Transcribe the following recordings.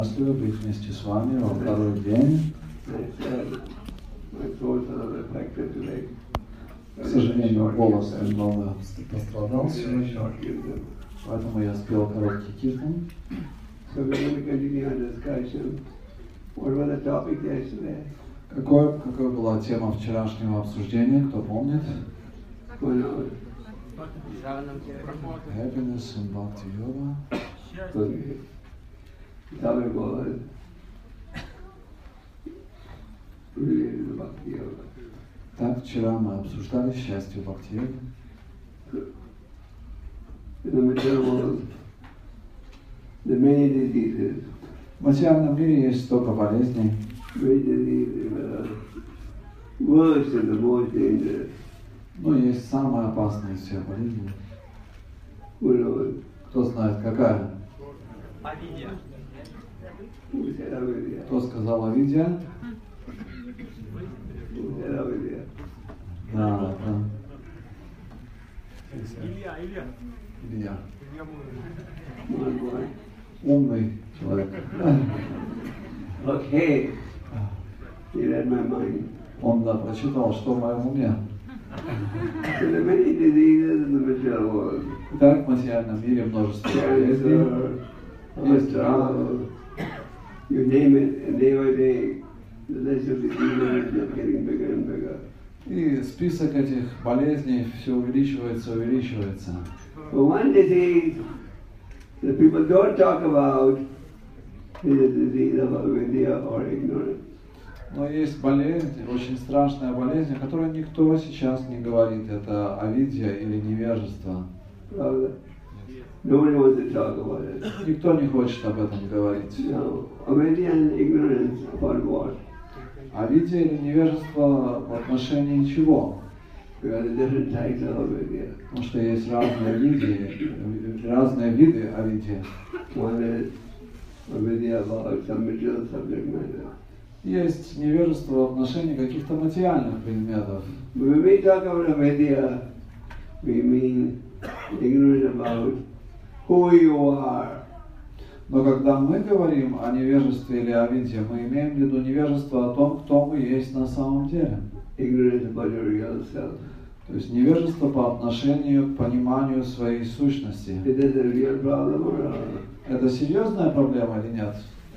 Счастлива быть вместе с вами во второй день. К сожалению, голос немного пострадал сегодня, поэтому я спел короткий киртан. Какой была тема вчерашнего обсуждения, кто помнит? Happiness and Bhakti Yoga. Так, вчера мы обсуждали счастье Бхакти-йоги. В материальном мире есть столько болезней. Но есть самая опасная из всех болезней. Кто знает, какая? Авидия. Кто сказал авидия? Да. Илья. Умный человек. Okay. He read my mind. Он прочитал, что в моем уме. There are many diseases in the material world. Так, в материальном мире множество болезней. Есть рак. You name it, and day by day, the list of diseases is just getting bigger and bigger. И список этих болезней все увеличивается. But one disease that people don't talk about is the disease of avidya or ignorance. Но есть болезнь, очень страшная болезнь, о которой никто сейчас не говорит. Это авидия или невежество. Nobody wants to talk about it. Никто не хочет об этом говорить. No. Avidya and ignorance about what? Авидия или невежество в отношении чего? Because the different types of avidya. Потому что есть разные виды авидии. One is avidya about some material subject matter. Есть невежество в отношении каких-то материальных предметов. When we talk about avidya, we mean ignorance about who you are. Но когда мы говорим о невежестве или авидии, мы имеем в виду невежество о том, кто мы есть на самом деле. Ignorance about your real self. То есть невежество по отношению к пониманию своей сущности. Is this a real problem or Это серьезная проблема или нет?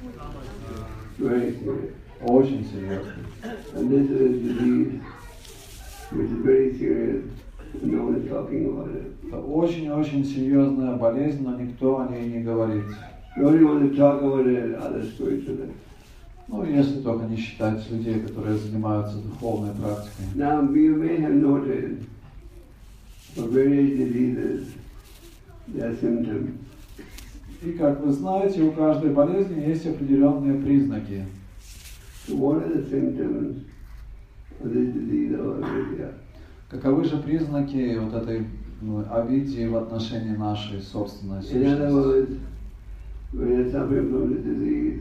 very serious? Очень серьезная. And this is a disease which is very serious. No one is talking about it. Это очень-очень серьезная болезнь, но никто о ней не говорит. The only one to talk about it are the spiritualists. Ну, если только не считать людей, которые занимаются духовной практикой. Now, you may have noted for various diseases, there are symptoms. И, как вы знаете, у каждой болезни есть определенные признаки. So what are the symptoms of this disease of avidya? Каковы же признаки вот этой авидии в отношении нашей собственной In other сущности? words, when you're suffering from the disease,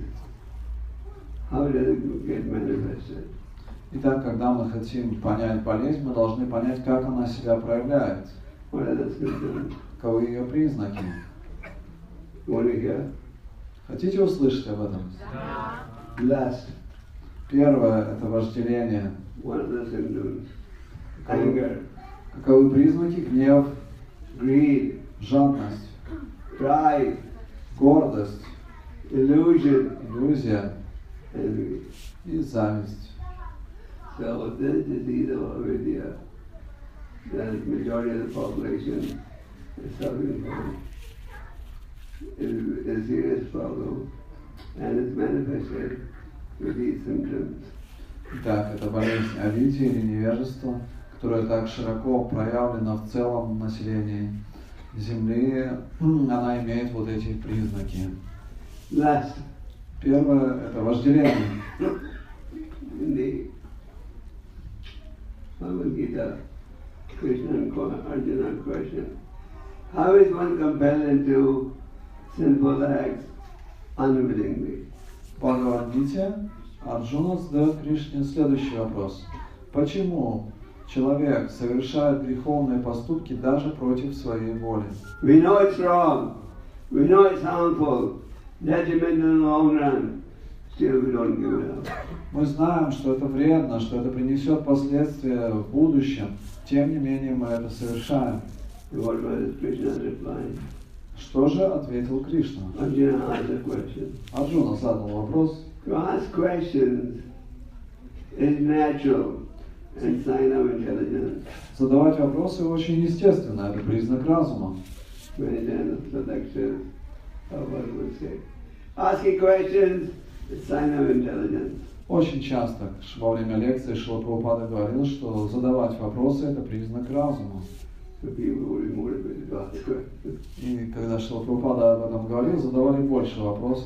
how does it get manifested? Итак, когда мы хотим понять болезнь, мы должны понять, как она себя проявляет. What are the symptoms? Каковы ее признаки? You want to hear? Хотите услышать об этом? Lust. Первое – это вожделение. What are the symptoms? Anger, Каковы признаки? Гнев, greed, жадность, pride, гордость, illusion, иллюзия envy. и зависть. So this disease of avidya, the majority of the population is suffering from, is a serious problem, and it's manifested with these symptoms. Итак, это болезнь авидии или невежества, которая так широко проявлена в целом населении Земли. Она имеет вот эти признаки. Lust. Первое – это вожделение. In the Bhagavad Gita, Krishna and Arjuna question, how is one compelled into sinful acts unwillingly? В Бхагавад-гите Арджуна задает Кришне следующий вопрос. Почему человек совершает греховные поступки даже против своей воли? We know it's wrong, we know it's harmful, detriment in the long run, still we don't give it up. Мы знаем, что это вредно, что это принесет последствия в будущем. Тем не менее, мы это совершаем. What was Krishna's reply? Что же ответил Кришна? Arjuna asked a question. Арджуна задал вопрос. To ask questions is natural and sign of intelligence. Задавать вопросы очень естественно, это признак разума. Many times the lectures of what would say. Asking questions is sign of intelligence. Очень часто во время лекции Шрила Прабхупада говорил, что задавать вопросы – это признак разума. So people will be motivated to ask questions. И когда Шрила Прабхупада об этом говорил, задавали больше вопросов.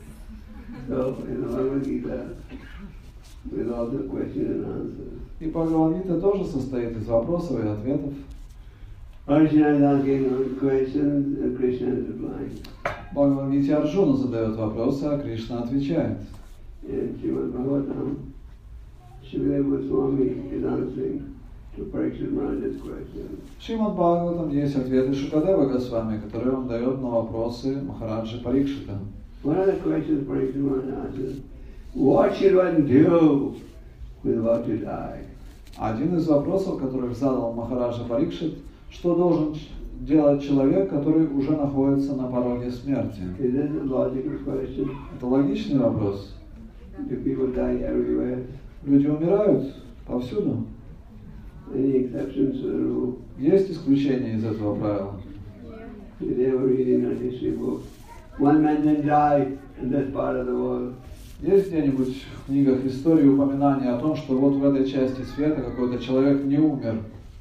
So in the Bhagavad Gita, with all the questions and answers. И Бхагавад-гита тоже состоит из вопросов и ответов. Arjuna is asking questions and Krishna is replying. В Бхагавад-гите Арджуна задает вопросы, а Кришна отвечает. In Srimad Bhagavatam, Shukadeva Goswami is answering to Parikshit Maharaj's question. В Шримад Бхагаватам есть ответы Шукадева Госвами, которые он дает на вопросы Махараджи Парикшита. One of the questions Parikshit Maharaj asks, what should one do with about to die? Один из вопросов, которых задал Махараджа Парикшит, что должен делать человек, который уже находится на пороге смерти? Is this a logical question? Это логичный вопрос. Do people die everywhere? Люди умирают повсюду. Any exceptions to the rule? Есть исключения из этого правила. Did they ever read in a history book? One man then died in this part of the world. Есть где-нибудь в книгах истории упоминание о том, что вот в этой части света какой-то человек не умер?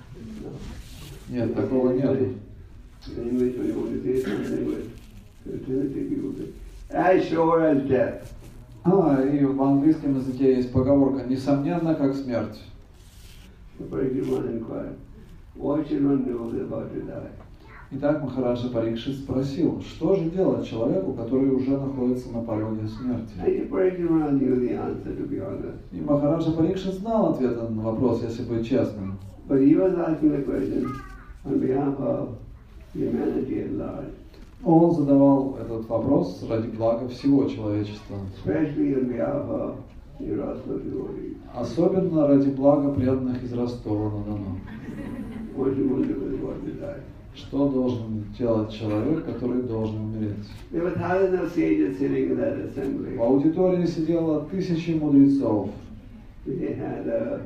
Нет, такого нет. English, when you want to say something with fertility, people say, as sure as death. И в английском языке есть поговорка «несомненно, как смерть». The Parikshit Maharaj inquired, what should one do when they're about to die? Итак, Махараджа Парикшит спросил, что же делать человеку, который уже находится на пороге смерти? I think Parikshit Maharaj knew the answer, to be honest. И Махараджа Парикшит знал ответ на вопрос, если быть честным. But he was asking the question on behalf of humanity at large. Он задавал этот вопрос ради блага всего человечества. Especially on behalf of the Rasta devotees. Особенно ради блага преданных из Ростова-на-Дону. What should one do when they're about to die? Что должен делать человек, который должен умереть? There were thousands of sages sitting in that assembly. В аудитории сидело тысячи мудрецов. They had a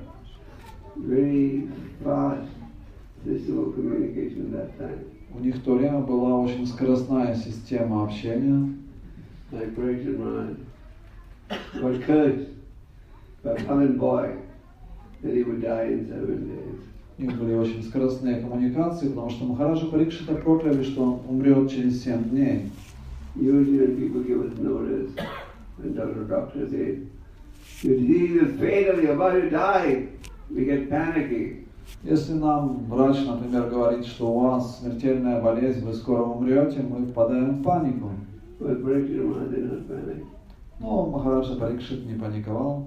very fast system of communication at that time. У них в то время была очень скоростная система общения. Like Parikshit Maharaj was cursed by Pavan boy that he would die in 7 days. У них были очень скоростные коммуникации, потому что Махараджа Парикшита прокляли, что он умрет через 7 дней. Usually when people give us notice, when doctor says, your disease is fatal, you're about to die, we get panicky. Если нам врач, например, говорит, что у вас смертельная болезнь, вы скоро умрете, мы впадаем в панику. But Parikshit Maharaj did not panic. Но Махараджа Парикшит не паниковал.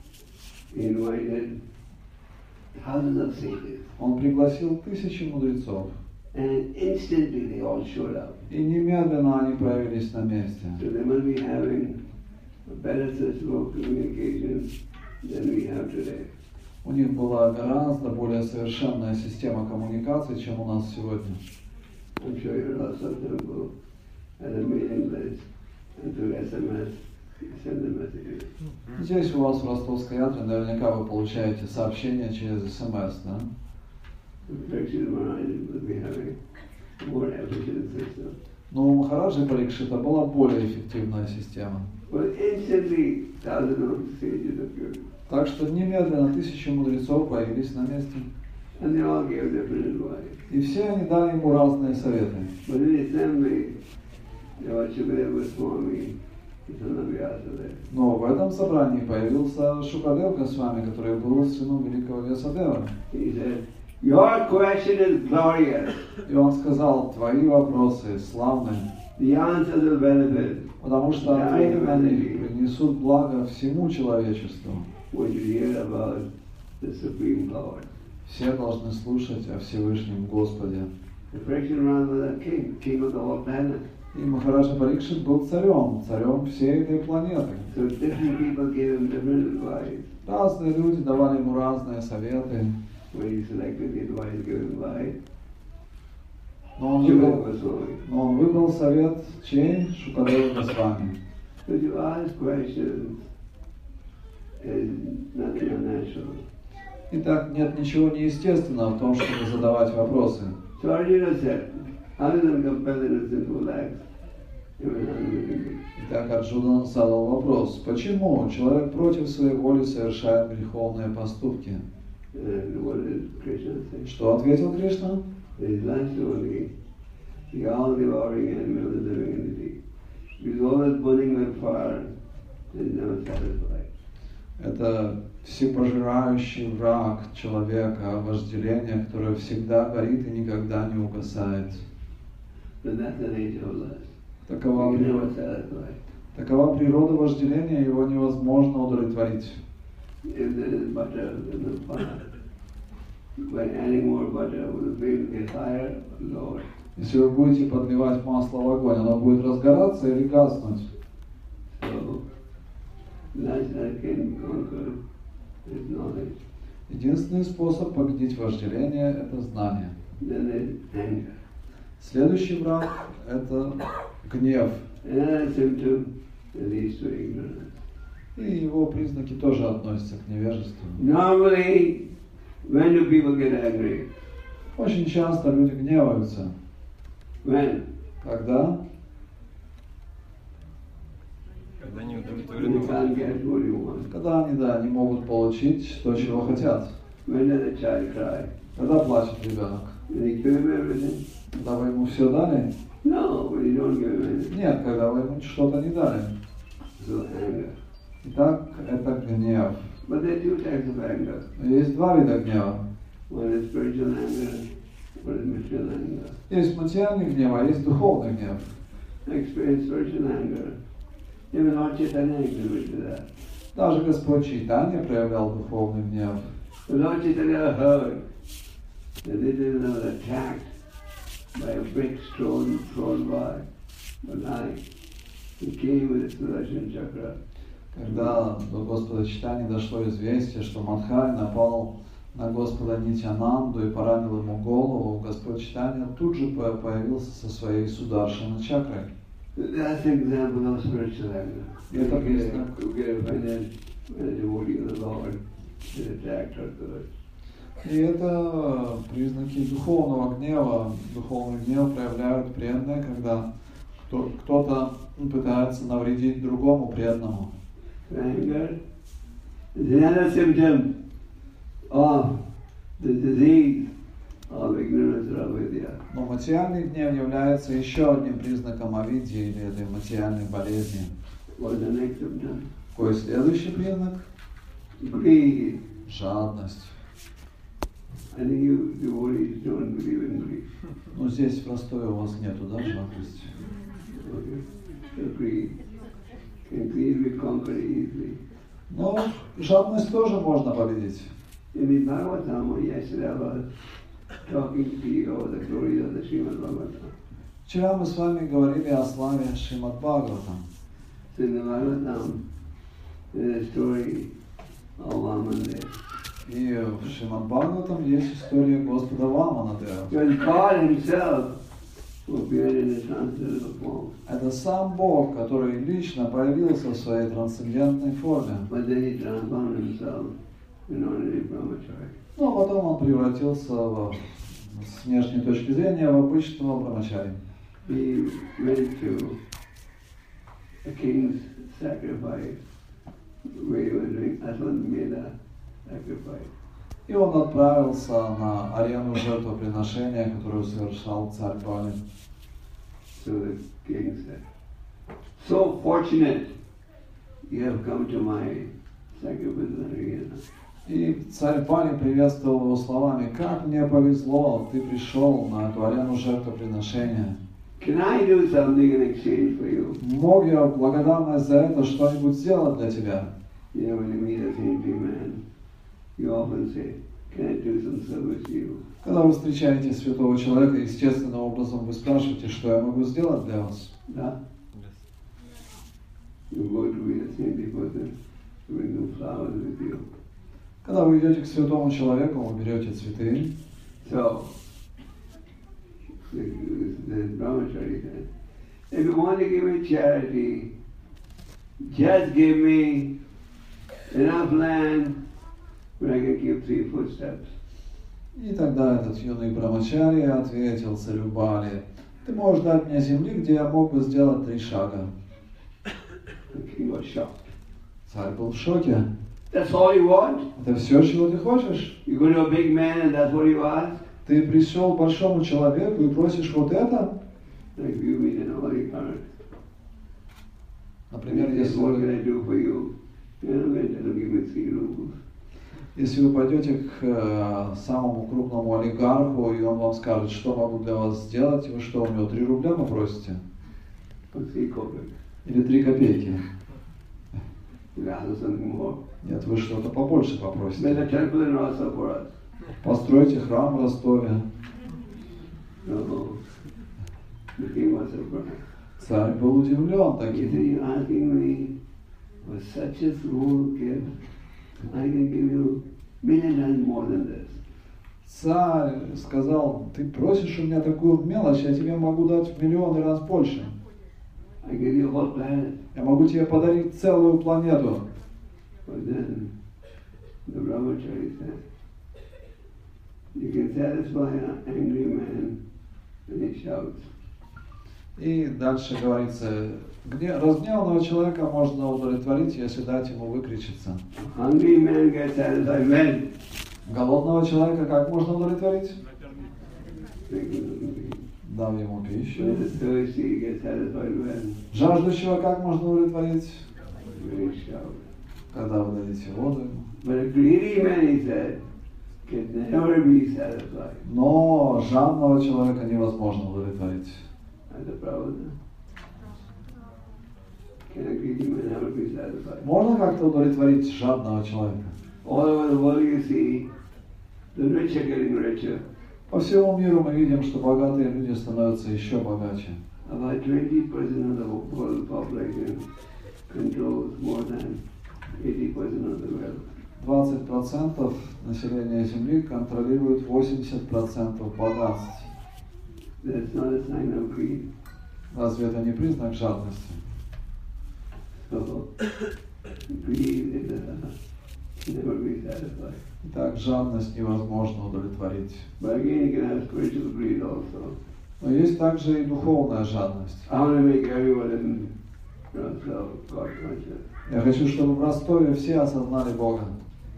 He invited thousands of sages. Он пригласил тысячи мудрецов. And instantly they all showed up. И немедленно они появились на месте. So they must be having a better system of communication than we have today. У них была гораздо более совершенная система коммуникации, чем у нас сегодня. I'm sure your Rasa temple has a mailing list and through SMS send the messages. Здесь у вас в Ростовской ядре наверняка вы получаете сообщения через СМС, да? Parikshit Maharaj would be having a more efficient system. Но у Махараджи Парикшита была более эффективная система. But instantly thousands of sages appeared. Так что немедленно тысячи мудрецов появились на месте. And they all gave different advice. И все они дали ему разные советы. But in the assembly, there was Shukadeva Goswami, son of Vyasadeva. Но в этом собрании появился Шукадев Госвами, который был сыном великого Вьясадева. He said, your question is glorious. И он сказал, твои вопросы славные, The answers will benefit. потому что ответы на них принесут благо всему человечеству. What you hear about the Supreme Lord. Все должны слушать о Всевышнем Господе. The Parikshit Maharaj was a king of the whole planet. И Махараджа Парикшит был царем всей этой планеты. So different people gave him different advice. Разные люди давали ему разные советы. When he selected the advice given by Но он выбрал совет чей? Шукадева Госвами. So to ask questions is nothing unnatural. Итак, нет ничего неестественного в том, чтобы задавать вопросы. So Arjuna said, other than compel innocent who lacks, Итак, Арджуна задал вопрос, почему человек против своей воли совершает греховные поступки? Что ответил Кришна? Это всепожирающий враг человека, вожделение, которое всегда горит и никогда не угасает. Такова природа вожделения, его невозможно удовлетворить. Если вы будете подливать масло в огонь, оно будет разгораться или гаснуть. Единственный способ победить вожделение – это знание. Следующий враг – это гнев. И его признаки тоже относятся к невежеству. Normally, when do people get angry? Очень часто люди гневаются. When? Когда? Когда не удовлетворены. Когда они не могут получить то, чего хотят. When does a child cry? Когда плачет ребенок? When you give him everything? Когда вы ему все дали? No, when you don't give him anything. Нет, когда вы ему что-то не дали. So anger. Итак, это гнев. But there are two types of anger. Есть два вида гнева. One is spiritual anger, one is material anger. Есть материальный гнев, а есть духовный гнев. I experienced spiritual anger. Even Lord Chaitanya exhibited that. Даже Господь Чайтанья проявлял духовный гнев. The Lord Chaitanya heard that this is attacked by a big stone thrown by Manai. He came with his Sudarshan Chakra. Когда до Господа Чайтаньи дошло известие, что Мадхай напал на Господа Нитьянанду и поранил ему голову, Господь Чайтанья тут же появился со своей Сударшана чакрой. That's an example of spiritual anger. Это признак. И это признаки духовного гнева. Духовный гнев проявляют преданные, когда кто-то пытается навредить другому преданному. Anger is another symptom of the disease of ignorance or avidya. Но материальный гнев является еще одним признаком авидьи или этой материальной болезни. What's the next symptom? Какой следующий признак? Greed. Жадность. I think you devotees don't believe in greed. Ну здесь в Ростове у вас нету, да, жадности? Okay. So greed. And greed we conquer easily. Но жадность тоже можно победить. In the Bhagavatam, yesterday I was talking to you about the glories of the Srimad Bhagavatam. Вчера мы с вами говорили о славе Шримад Бхагаватам. So in the Bhagavatam, there is a story of Vamandev. И в Шримад Бхагаватам есть история Господа Ваманадева. Because God Himself appeared in His transcendental form. Это сам Бог, который лично появился в своей трансцендентной форме. But then He transformed Himself in ordinary brahmachari. Но потом он превратился с внешней точки зрения в обычного брамачари. He went to a king's sacrifice where he was doing Aswamedha sacrifice. И он отправился на арену жертвоприношения, которую совершал царь Бали. So the king said, "So fortunate you have come to my sacrificial arena." И царь Бали приветствовал его словами: «Как мне повезло, ты пришел на эту арену жертвоприношения. Can I do something in exchange for you? Мог я в благодарность за это что-нибудь сделать для тебя?» You know, when you meet a saintly man, you often say, "Can I do some service to you?" Когда вы встречаете святого человека, естественным образом вы спрашиваете, что я могу сделать для вас. Да? Yes. You go to be the same person, you bring them flowers with you. Когда вы идете к святому человеку, вы берете цветы. So, the brahmachari said, if you want to give me charity, just give me enough land where I can keep 3 footsteps. И тогда этот юный брамачари ответил царю Бали: ты можешь дать мне земли, где я мог бы сделать 3 шага. The king was shocked. Царь был в шоке. That's all you want? Это все, чего ты хочешь? You go to a big man and that's what you ask? Ты пришел к большому человеку и просишь вот это? Like you mean an oligarch. Например, What can I do for you? You're not going to tell him, give me 3 rubles. если вы пойдете к самому крупному олигарху, и он вам скажет, что могу для вас сделать, вы что, у него 3 рубля попросите? For 3 kopek. Или 3 копейки? You ask for something more. Нет, вы что-то побольше попросите. Build a temple in Rasa for us. Постройте храм в Ростове. No. The king was surprised. Царь был удивлен He said, таким. you're asking me for such a small gift. I can give you 1,000,000 times more than this. Царь сказал: ты просишь у меня такую мелочь, я тебе могу дать в миллионы раз больше. I give you a whole planet. Я могу тебе подарить целую планету. But then the brahmachari said, you can satisfy an angry man and he shouts. И дальше говорится, разгневанного человека можно удовлетворить, если дать ему выкричиться. Hungry man gets satisfied when? Голодного человека как можно удовлетворить? Дав ему пищу. The thirsty gets satisfied when? Жаждущего как можно удовлетворить? When he shouts. Когда вы дадите воду ему. But a greedy man, he said, can never be satisfied. Но жадного человека невозможно удовлетворить. That's the problem. Can a greedy man never be satisfied? Можно как-то удовлетворить жадного человека? All over the world you see, the rich are getting richer. По всему миру мы видим, что богатые люди становятся еще богаче. About 20% of the world population controls more than 80% of the wealth. 20% населения Земли контролирует 80% богатств. That's not a sign of greed. Разве это не признак жадности? So, greed is never be satisfied. Итак, жадность невозможно удовлетворить. But again, you can have spiritual greed also. Но есть также и духовная жадность. I want to make everyone in Rostov God conscious. Я хочу, чтобы в Ростове все осознали Бога.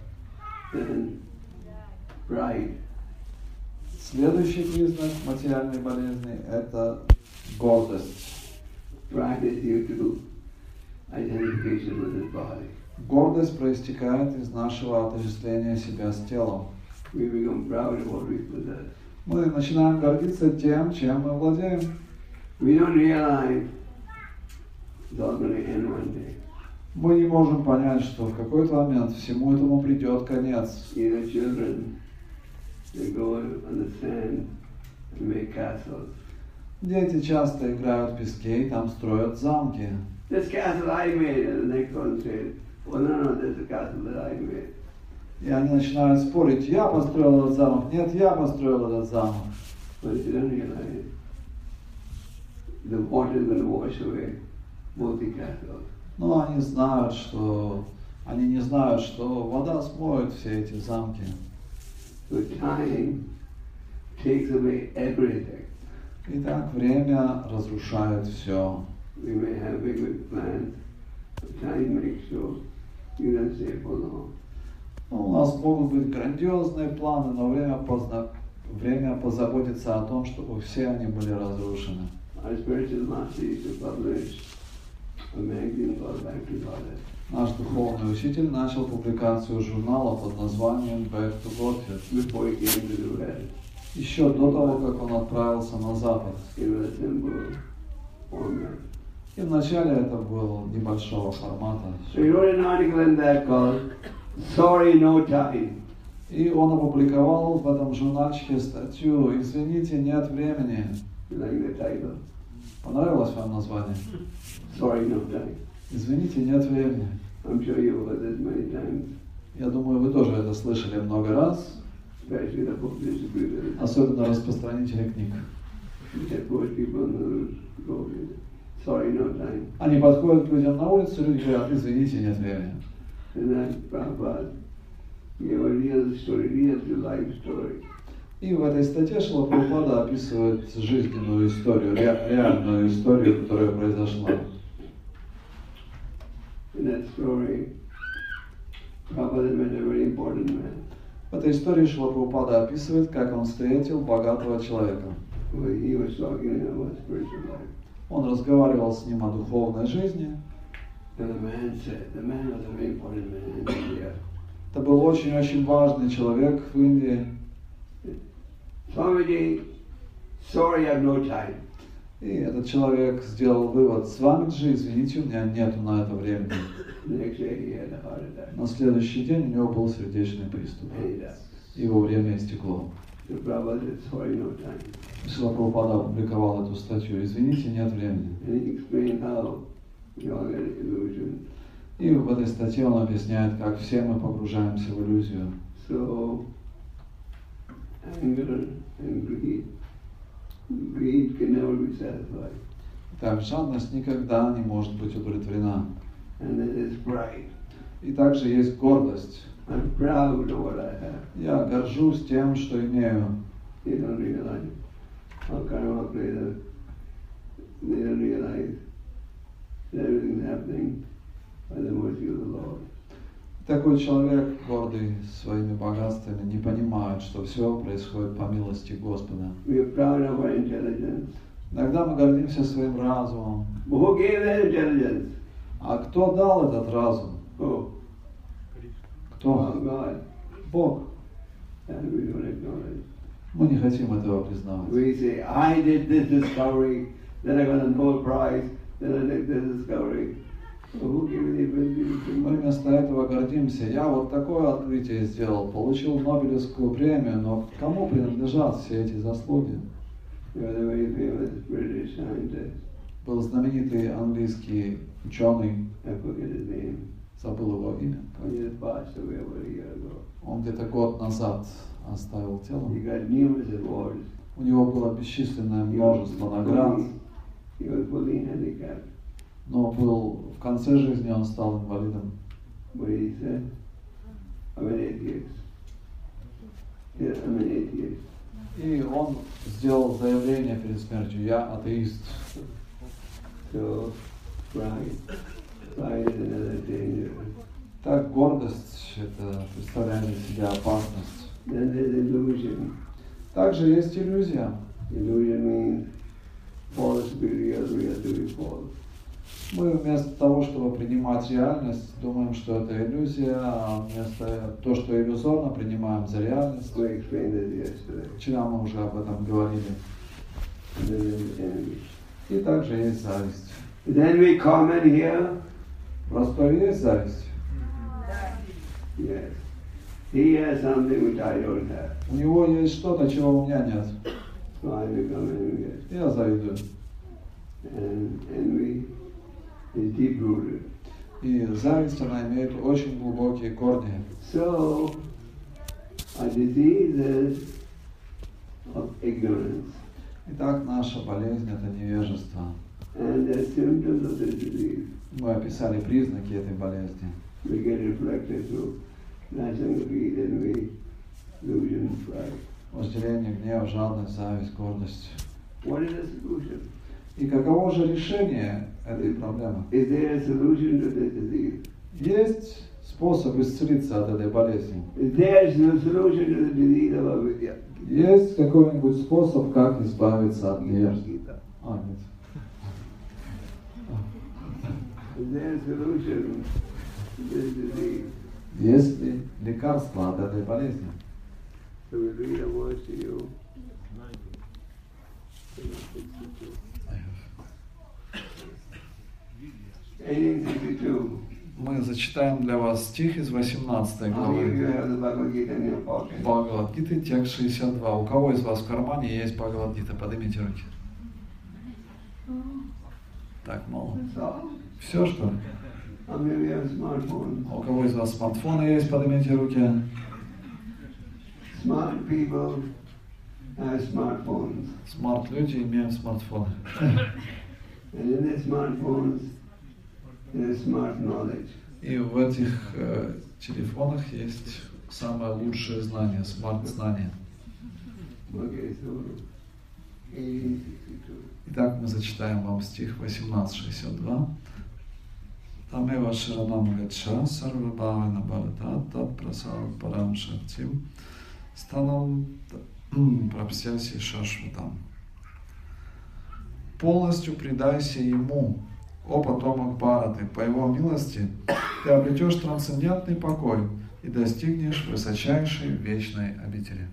And pride. Следующий признак материальной болезни – это гордость. Pride is due to identification with his body. Гордость проистекает из нашего отождествления себя с телом. We become proud of what we possess. Мы начинаем гордиться тем, чем мы владеем. We don't realize it's all going to end one day. Мы не можем понять, что в какой-то момент всему этому придет конец. You know, children, they go on the sand and make castles. Дети часто играют в песке и там строят замки. This castle I made, and the next one says, well, no, this is the castle that I made. И они начинают спорить: я построил этот замок, нет, я построил этот замок. But you don't realize the water is going to wash away both the castles. Но они знают, что они не знают, что вода смоет все эти замки. So time takes away everything. Итак, время разрушает все. We may have big plans, but time makes sure you don't stay for long. У нас могут быть грандиозные планы, но время позаботится о том, чтобы все они были разрушены. Our spiritual master used to publish a magazine called Back to Godhead. Наш духовный учитель начал публикацию журнала под названием Back to Godhead. Before he came to the West, Еще до того, как он отправился на Запад. it was a simple format. И вначале это было небольшого формата. So he wrote an article in that called Sorry, No Time. И он опубликовал в этом журнальчике статью «Извините, нет времени». You like the title? Понравилось вам название? Sorry, no time. Извините, нет времени. I'm sure you've heard this many times, Я думаю, вы тоже это слышали много раз, especially the book distributors, особенно распространители книг. which approach people on the road. Sorry, no time. Они подходят к людям на улице, люди говорят, извините, нет времени. And then Prabhupada gave a real story, real to life story. И в этой статье Шрила Прабхупада описывает жизненную историю, реальную историю, которая произошла. In that story, Prabhupada met a very important man. В этой истории Шрила Прабхупада описывает, как он встретил богатого человека. He was talking about spiritual life. Он разговаривал с ним о духовной жизни. And the man said, the man was a very important man in India. Это был очень-очень важный человек в Индии. Swamiji, sorry, I have no time. И этот человек сделал вывод: Свамиджи, извините, у меня нету на это времени. The next day he had a heart attack. На следующий день у него был сердечный приступ. And he died. Его время истекло. So Prabhupada said, sorry, no time. Шрила Прабхупада опубликовал эту статью. Извините, нет времени. And he explained how we all get illusion. И в этой статье он объясняет, как все мы погружаемся в иллюзию. So, anger and greed can never be satisfied. Так, жадность никогда не может быть удовлетворена. And there is pride. И также есть гордость. I'm proud of what I have. Я горжусь тем, что имею. They don't realize how karma plays out. They don't realize that everything's happening by the mercy of the Lord. Такой человек, гордый своими богатствами, не понимает, что все происходит по милости Господа. We are proud of our intelligence. Иногда мы гордимся своим разумом. But who gave that intelligence? А кто дал этот разум? Oh, Кто? God. Бог. And we don't acknowledge. Мы не хотим этого признавать. We say, I did this discovery, then I got a Nobel Prize, then I did this discovery. Well, who gave you the ability to do Мы that? вместо этого гордимся. Я вот такое открытие сделал, получил Нобелевскую премию, но кому принадлежат все эти заслуги? There was a very famous British scientist, Был знаменитый английский ученый, I forget his name, забыл его имя. he just passed away about a year ago. Он где-то год назад оставил тело. He got numerous awards. У него было бесчисленное множество наград, He was fully handicapped. но был в конце жизни он стал инвалидом. But he said, I'm an atheist. Yeah, I'm an atheist. И он сделал заявление перед смертью: я атеист. So, pride is another danger. Так, гордость — это представляет из себя опасность. Then there's illusion. Также есть иллюзия. Illusion means false to be real, real to be false. Мы вместо того, чтобы принимать реальность, думаем, что это иллюзия, а вместо того, что иллюзорно, принимаем за реальность. We explained this yesterday. Вчера мы уже об этом говорили. And then there's envy. И также есть зависть. Is envy common here? Простой есть зависть. Yes. He has something which I don't have. У него есть что-то, чего у меня нет. So I become envious. Я завидую. And envy is deep rooted. И зависть, она имеет очень глубокие корни. So, a disease is of ignorance. Итак, наша болезнь — это невежество. And the symptoms of this disease, Мы описали признаки этой болезни. we get reflected through national greed, envy, illusion, pride. Вожделение, гнев, жадность, зависть, гордость. What is the solution? И каково же решение этой проблемы? Is there a solution to this disease? Есть способ исцелиться от этой болезни? Is there a solution to the disease of avidya? Есть какой-нибудь способ, как избавиться от невежества? Нет. Is there a solution to this disease? Есть ли лекарство от этой болезни? So we read a verse to you. 1862. Мы зачитаем для вас стих из 18 How many of you главы have the Bhagavad Gita in your pocket? Бхагавад-гиты, текст 62. У кого из вас в кармане есть Бхагавад-гита? Поднимите руки. Так мало. So, Все, что ли? how many of you have smartphones? У кого из вас смартфоны есть, поднимите руки. Smart people have smartphones. Смарт-люди имеют смартфоны. And in the smartphones, there's smart knowledge. И в этих телефонах есть самое лучшее знание, смарт-знание. Okay, so 1862. Итак, мы зачитаем вам стих 18.62. Тамева Ширанам Гача, Сарвабхавана Бхаратата, Прасад Парам Шактим, Станам Прапсяси Шашватам. Полностью предайся Ему, о потомок Бхараты, по Его милости ты обретешь трансцендентный покой и достигнешь высочайшей вечной обители.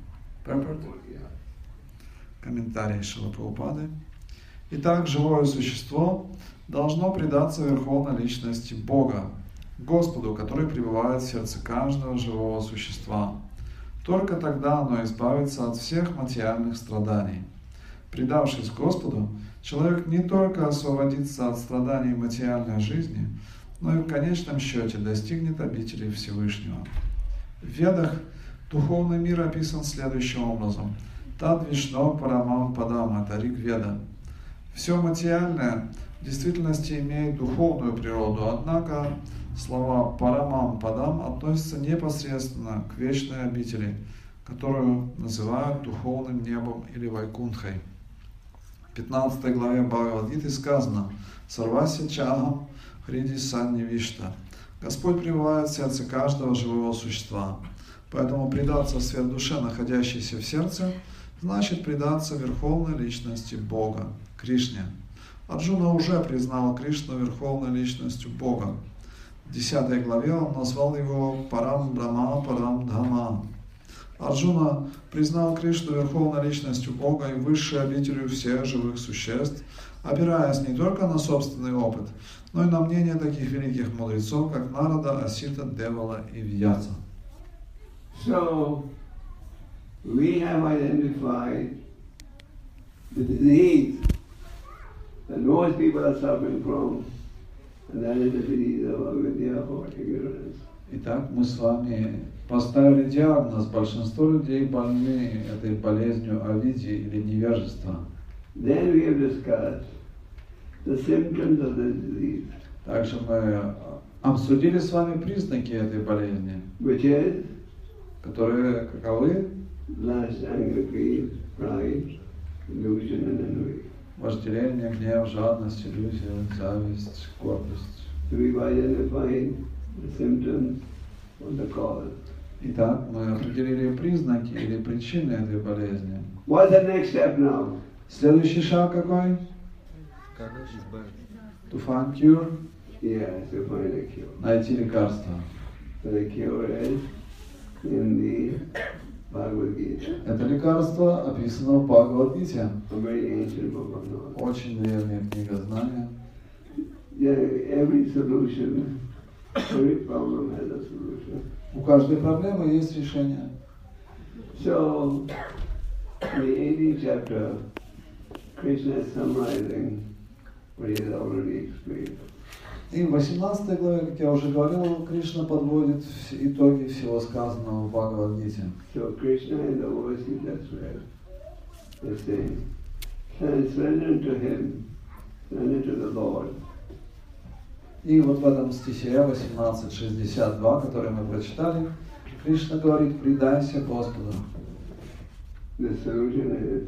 Комментарий Шрила Прабхупады. Итак, живое существо должно предаться Верховной Личности Бога, Господу, который пребывает в сердце каждого живого существа. Только тогда оно избавится от всех материальных страданий. Предавшись Господу, человек не только освободится от страданий материальной жизни, но и в конечном счете достигнет обители Всевышнего. В Ведах духовный мир описан следующим образом. Тад Вишно Парамам Падам, это Риг Веда. Все материальное в действительности имеет духовную природу, однако слова Парамам Падам относятся непосредственно к вечной обители, которую называют духовным небом или Вайкунтхой. В 15 главе Бхагавад-гиты сказано «Сарвася чагам хриди санни вишта». Господь пребывает в сердце каждого живого существа. Поэтому предаться сверхдуше, находящейся в сердце, значит предаться Верховной Личности Бога, Кришне. Арджуна уже признал Кришну Верховной Личностью Бога. В 10 главе он назвал его Парам Брахма Парам Дхама. Арджуна признал Кришну Верховной Личностью Бога и высшей обителью всех живых существ, опираясь не только на собственный опыт, но и на мнение таких великих мудрецов, как Нарада, Асита, Девала и Вьяса. So, we have identified the disease that most people are suffering from, and that is the disease of avidya or ignorance. Итак, мы с вами поставили диагноз. Большинство людей больны этой болезнью авидьи или невежества. Then we have discussed the symptoms of the disease, Также мы обсудили с вами признаки этой болезни, which is которые каковы? lust, anger, greed, pride, illusion, and envy. Вожделение, гнев, жадность, иллюзия, зависть, гордость. So we've identified the symptoms of the cause. Итак, мы определили признаки или причины этой болезни. What's the next step now? Следующий шаг какой? Как избавиться? To find cure. Yes, to find a cure. Найти лекарство. So the cure is in the Bhagavad Gita, Это лекарство описано в Бхагавад-гите. a very ancient book of knowledge. Очень древняя книга знания. Yeah, every solution, every problem has a solution. У каждой проблемы есть решение. So, in the 18th chapter, Krishna is summarizing what he has already explained. И в 18 главе, как я уже говорил, Кришна подводит итоги всего сказанного в Бхагавад-гите. So Krishna in the verse he just read is saying, surrender to him, surrender to the Lord. И вот в этом стихе 18.62, который мы прочитали, Кришна говорит: «Предайся Господу». The solution is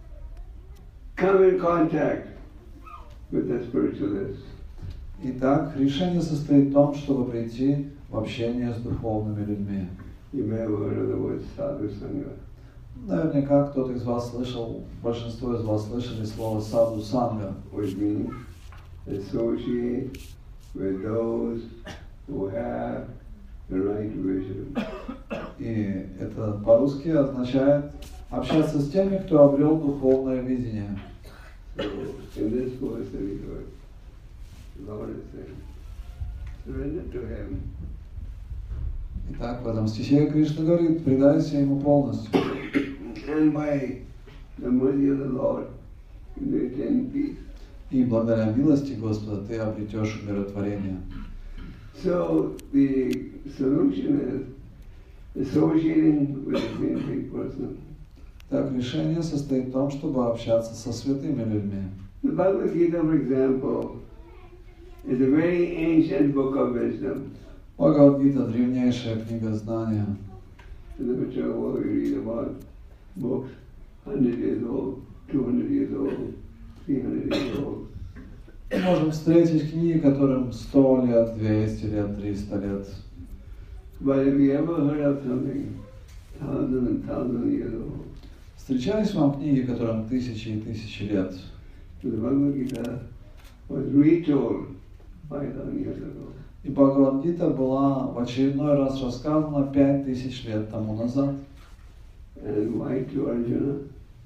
come in contact with the spiritualist. Итак, решение состоит в том, чтобы прийти в общение с духовными людьми. You may have heard of the word sadhu sangha. Наверняка кто-то из вас слышал, большинство из вас слышали слово саду санга, Which means associate with those who have the right vision. и это по-русски означает общаться с теми, кто обрел духовное видение. So in this verse that we heard, the Lord is saying, surrender to him. Итак, в этом стихе Кришна говорит: «Предайся Ему полностью». And by the mercy of the Lord, you will attain peace. И благодаря милости Господа ты обретешь умиротворение. So the solution is associating with the saintly person. Так, решение состоит в том, чтобы общаться со святыми людьми. The Bhagavad Gita, for example, is a very ancient book of wisdom. Бхагавад-гита — древнейшая книга знания. In the material world, we read about books 100 years old, 200 years old, 300 years old. Мы можем встретить книги, которым 100 лет, 200 лет, 300 лет. But if you ever heard of something 1,000 and 1,000 years old, Встречались вам книги, которым тысячи и тысячи лет? the Bhagavad Gita was retold 5,000 years ago. И Бхагавад-гита была в очередной раз рассказана 5000 лет тому назад. And why to Arjuna?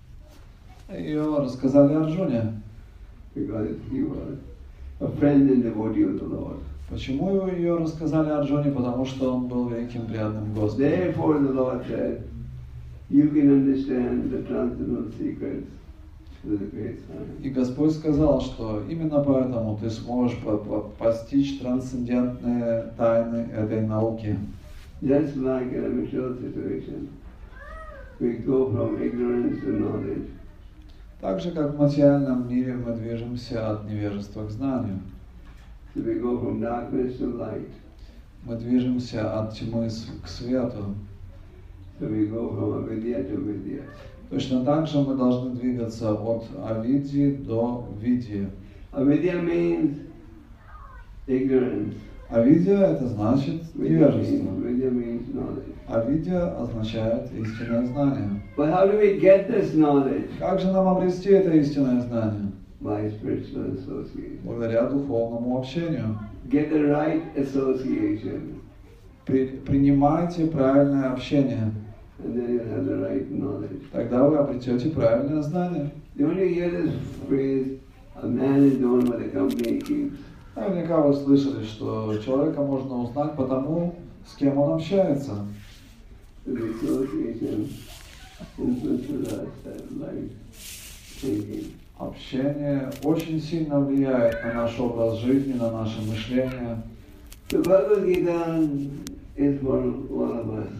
Ее рассказали Арджуне. Because he was a friend and devotee of the Lord. Почему ее рассказали Арджуне? Потому что он был великим преданным Господу. Therefore the Lord said, you can understand the transcendental secrets of the great science. И Господь сказал, что именно поэтому ты сможешь постичь трансцендентные тайны этой науки. Just like in a material situation, we go from ignorance to knowledge. Так же, как в материальном мире мы движемся от невежества к знанию. So we go from darkness to light. Мы движемся от тьмы к свету. So we go from avidya to vidya. Точно так же мы должны двигаться от авидьи до видьи. Avidya means ignorance. Авидья — это значит невежество. Vidya means knowledge. Авидья означает истинное знание. But how do we get this knowledge? Как же нам обрести это истинное знание? By spiritual association. Благодаря духовному общению. Get the right association. Принимайте правильное общение. And then you'll have the right knowledge. Тогда вы обретете правильное знание. You only hear this phrase, a man is known by the company he keeps. Наверняка вы слышали, что человека можно узнать по тому, с кем он общается. So the association influences us that life thinking. Общение очень сильно влияет на наш образ жизни, на наше мышление. The Bhagavad Gita is for all of us.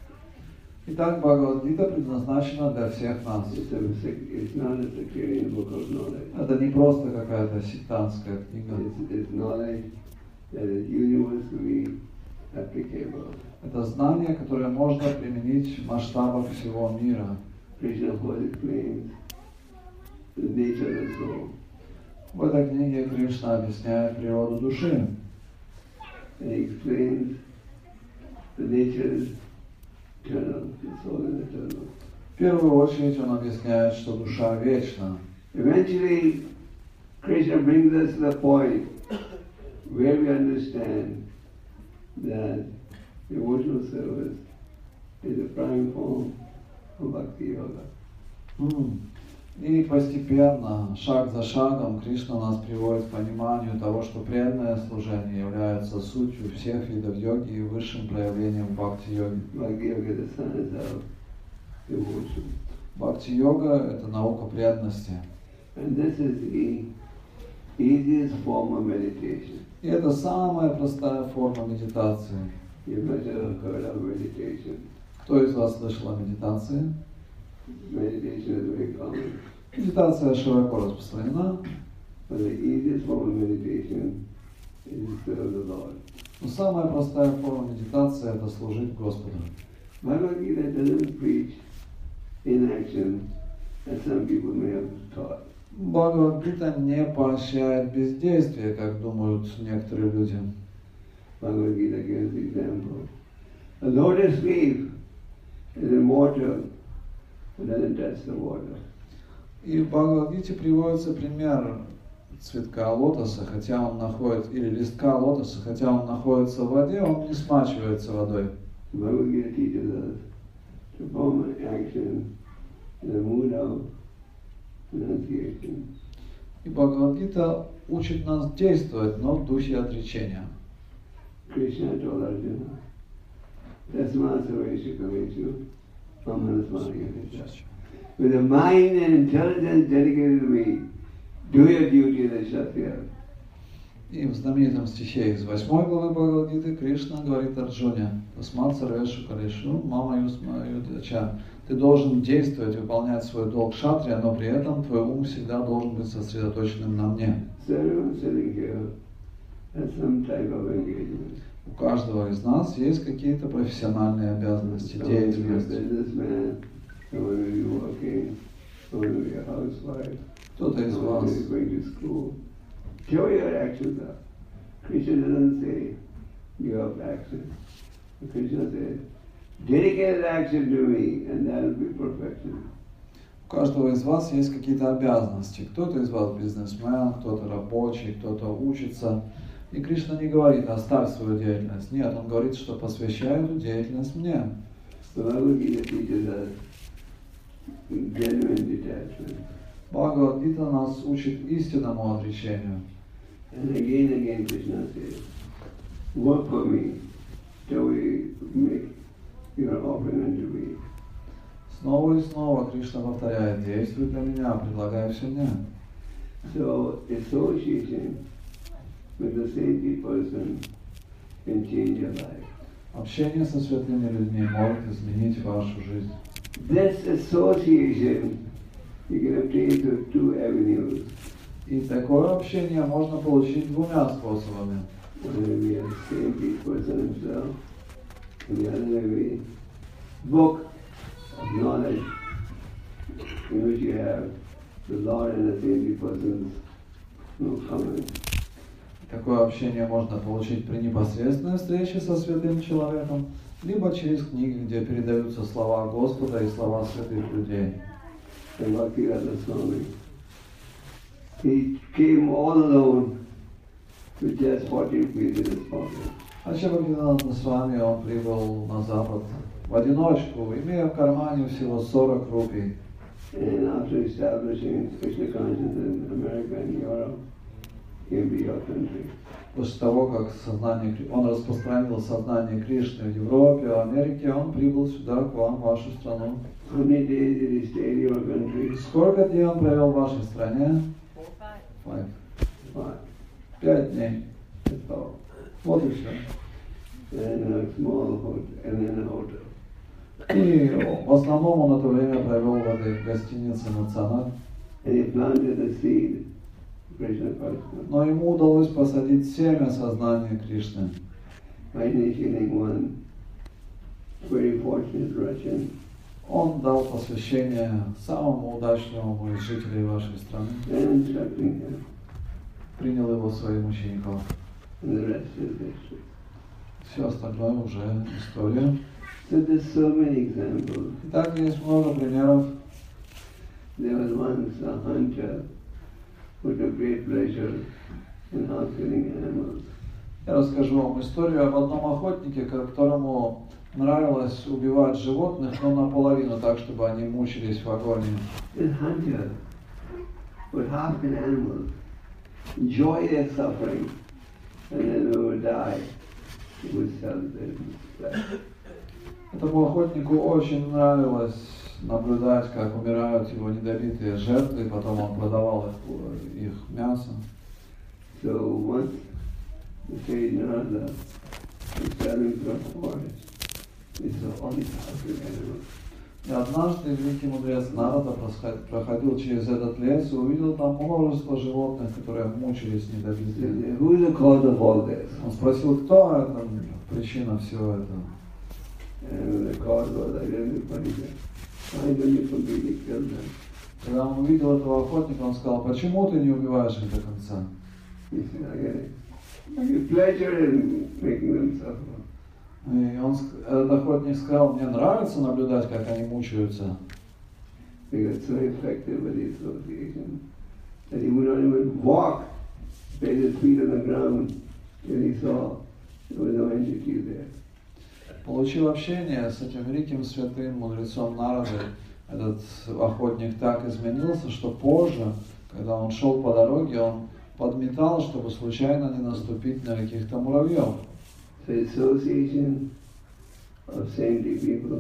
Итак, Бхагавад-гита предназначена для всех нас. It's not a sectarian book of knowledge. Это не просто какая-то сектантская книга. It's knowledge that is universally applicable. Это знание, которое можно применить в масштабах всего мира. Krishna explains the nature of the soul. В этой книге Кришна объясняет природу души. And he explains the nature is eternal, the soul is eternal. В первую очередь он объясняет, что душа вечна. Eventually, Krishna brings us to the point where we understand that devotional service is a prime form of Bhakti Yoga. И постепенно, шаг за шагом, Кришна нас приводит к пониманию того, что преданное служение является сутью всех видов йоги и высшим проявлением бхакти-йоги. Bhakti Yoga is the science of devotion. Бхакти-йога — это наука преданности. And this is the easiest form of meditation. И это самая простая форма медитации. You must have heard of meditation. Кто из вас слышал о медитации? Meditation is very common. Медитация широко распространена. But the easiest form of meditation is to serve the Lord. Но самая простая форма медитации — это служить Господу. Bhagavad Gita doesn't preach inaction as some people may have taught. Бхагавад-гита не поощряет бездействие, как думают некоторые люди. Bhagavad Gita gives the example. A lotus leaf is immortal, it doesn't touch the water. И в Бхагавад-гите приводится пример цветка лотоса, хотя он находится, или листка лотоса, хотя он находится в воде, он не смачивается водой. Bhagavad Gita teaches us to perform an action in a mood of renunciation. И Бхагавад-гита учит нас действовать, но в духе отречения. Krishna told Arjuna, Tasma Sarveshu Kavechu, Mamanasmani. With a mind and intelligence dedicated to me, Do your duty as Kshatriya. И в знаменитом стихе из 8 главы Бхагавад-гиты Кришна говорит Арджуне: «Тасмат сарвешу калешу мама юсма юдача». Ты должен действовать, выполнять свой долг кшатрия, но при этом твой ум всегда должен быть сосредоточенным на мне. У каждого из нас есть какие-то профессиональные обязанности, деятельность. Кто-то из вас. Show your actions up. Krishna doesn't say you have action. Krishna says, dedicated action to me, and that will be perfection. У каждого из вас есть какие-то обязанности. Кто-то из вас бизнесмен, кто-то рабочий, кто-то учится. И Кришна не говорит: оставь свою деятельность. Нет, он говорит, что посвящай эту деятельность мне. Бхагавад-гита нас учит истинному отречению. And again Krishna says, work for me till we make your offering unto me. Снова и снова Кришна повторяет: действуй для меня, предлагай все мне. So association with the saintly person can change your life. Общение со святыми людьми может изменить вашу жизнь. This association you can obtain through two avenues. И такое общение можно получить двумя способами. Book of knowledge in which you have the Lord and the saintly persons comments. Такое общение можно получить при непосредственной встрече со святым человеком, либо через книги, где передаются слова Господа и слова святых людей. He came all alone with just 40 rupees in his pocket. Ача Бхактивинода Свами, он прибыл на Запад в одиночку, имея в кармане всего 40 рупий. And after establishing Krishna consciousness in America and Europe, came to your country. После того, как он распространил сознание Кришны в Европе, в Америке, он прибыл сюда, к вам, в вашу страну. How many days did he stay in your country? Сколько дней он провел в вашей стране? 5. 5 дней. Вот и все. And a small hotel, and then a hotel. И в основном он это время провел в этой гостинице «Националь». And he planted a seed, Krishna consciousness. Но ему удалось посадить семя сознания Кришны. By initiating one very fortunate Russian. Он дал посвящение самому удачливому из жителей вашей страны. And instructing him. Принял его своим учеником. And the rest is history. Все остальное уже история. So there's so many examples. Итак, есть много примеров. There was once a hunter who took great pleasure in killing animals. Я расскажу вам историю об одном охотнике, которому нравилось убивать животных, но наполовину, так, чтобы они мучились в агонии. This hunter would harken animals, enjoy their suffering, and then they would die. He would sell their flesh. Этому охотнику очень нравилось наблюдать, как умирают его недобитые жертвы, и потом он продавал их мясо. So once the sage Narada was traveling through a forest, he saw all these harkened animals. И однажды великий мудрец Нарада проходил через этот лес и увидел там множество животных, которые мучились недобитые. Who is the cause of all this? Он спросил, кто это, причина всего этого. And the cause was identified. Why don't you completely kill them? Когда он увидел этого охотника, он сказал: почему ты не убиваешь их до конца? He said, I get pleasure in making them suffer. И этот охотник сказал: мне нравится наблюдать, как они мучаются. He got so effective with the association that he would not even walk, place his feet on the ground till he saw there was no entity there. Получил общение с этим великим святым мудрецом Нарадой. Этот охотник так изменился, что позже, когда он шел по дороге, он подметал, чтобы случайно не наступить на каких-то муравьев. So association of saintly people,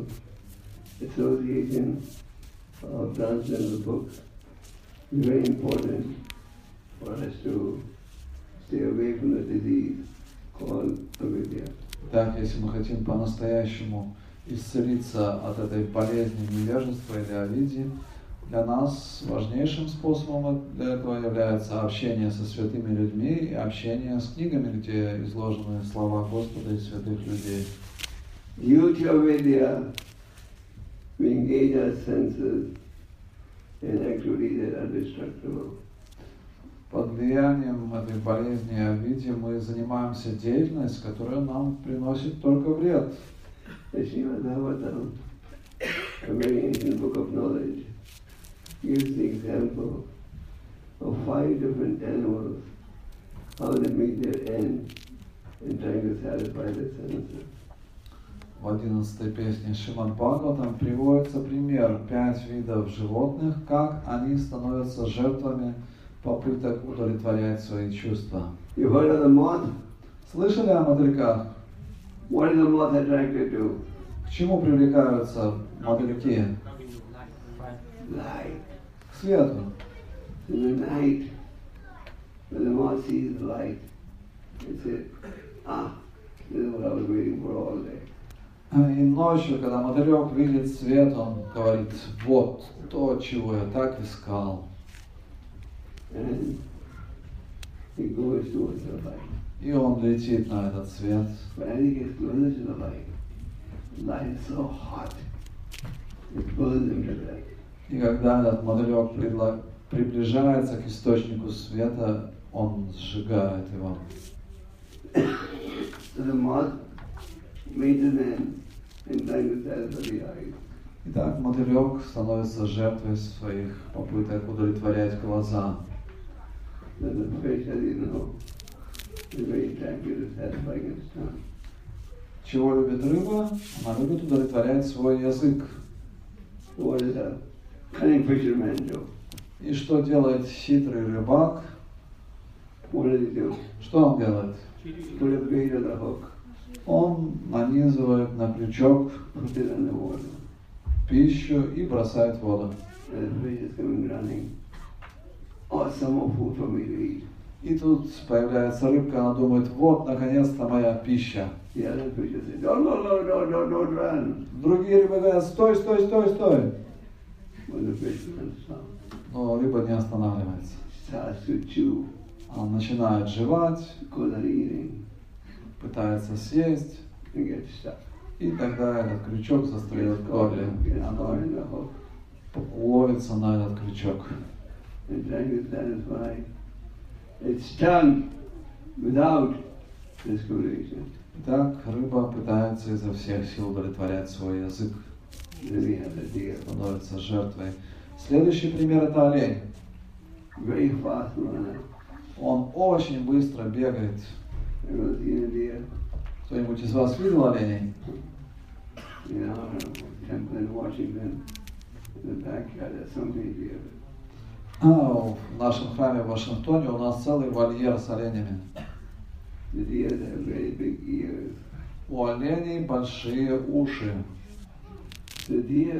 association of transcendental books is very important for us to stay away from the disease called avidya. Так, если мы хотим по-настоящему исцелиться от этой болезни невежества или авидии, для нас важнейшим способом для этого является общение со святыми людьми и общение с книгами, где изложены слова Господа и святых людей. Due to avidya, we engage our senses in activities that are destructible. Под влиянием этой болезни и авидии мы занимаемся деятельностью, которая нам приносит только вред. The Srimad Bhagavatam, a very ancient book of knowledge, gives the example of 5 different animals, how they meet their end in trying to satisfy their senses. В 11-й песне Шримад Бхагаватам приводится пример 5 видов животных, как они становятся жертвами попыток удовлетворять свои чувства. You heard of the moth? Слышали о мотыльках? What is the moth attracted to? К чему привлекаются мотыльки? Light. К свету. In the night, when the moth sees the light, it says, this is what I was waiting for all day. И ночью, когда мотылек видит свет, он говорит: вот то, чего я так искал. And he goes towards the light. И он летит на этот свет. But as he gets closer to the light is so hot, it burns him to death. И когда этот мотылек приближается к источнику света, он сжигает его. So the moth meets an end in trying to satisfy the eyes. Итак, мотылек становится жертвой своих попыток удовлетворять глаза. Then the fish, as you know, is very attracted to satisfying its tongue. Чего любит рыба? Она любит удовлетворять свой язык. What does a cunning fisherman do? И что делает хитрый рыбак? What does he do? Что он делает? Put a bait on the hook, Он нанизывает на крючок put it on the water, пищу и бросает в воду. and the fish is coming running. Oh, some more food for me to eat. И тут появляется рыбка, она думает: вот, наконец-то моя пища. The other fishes say, don't run. Другие рыбы говорят: стой, стой, стой, стой. But the fish doesn't stop. Но рыба не останавливается. Starts to chew, Она начинает жевать, goes on eating, пытается съесть, and gets stuck. и тогда этот крючок застряет в горле. И Gets она caught in the hook, ловится на этот крючок. and trying to satisfy its tongue without discrimination. Итак, рыба пытается изо всех сил удовлетворять свой язык, Then we have the deer, становится жертвой. Следующий пример — это олень. very fast runner. Он очень быстро бегает. Everyone's seen a deer, Кто-нибудь из вас видел оленей? in our temple in Washington, in the backyard, there's so many deer. В нашем храме в Вашингтоне у нас целый вольер с оленями. The deer have very big ears. У оленей большие уши. The deer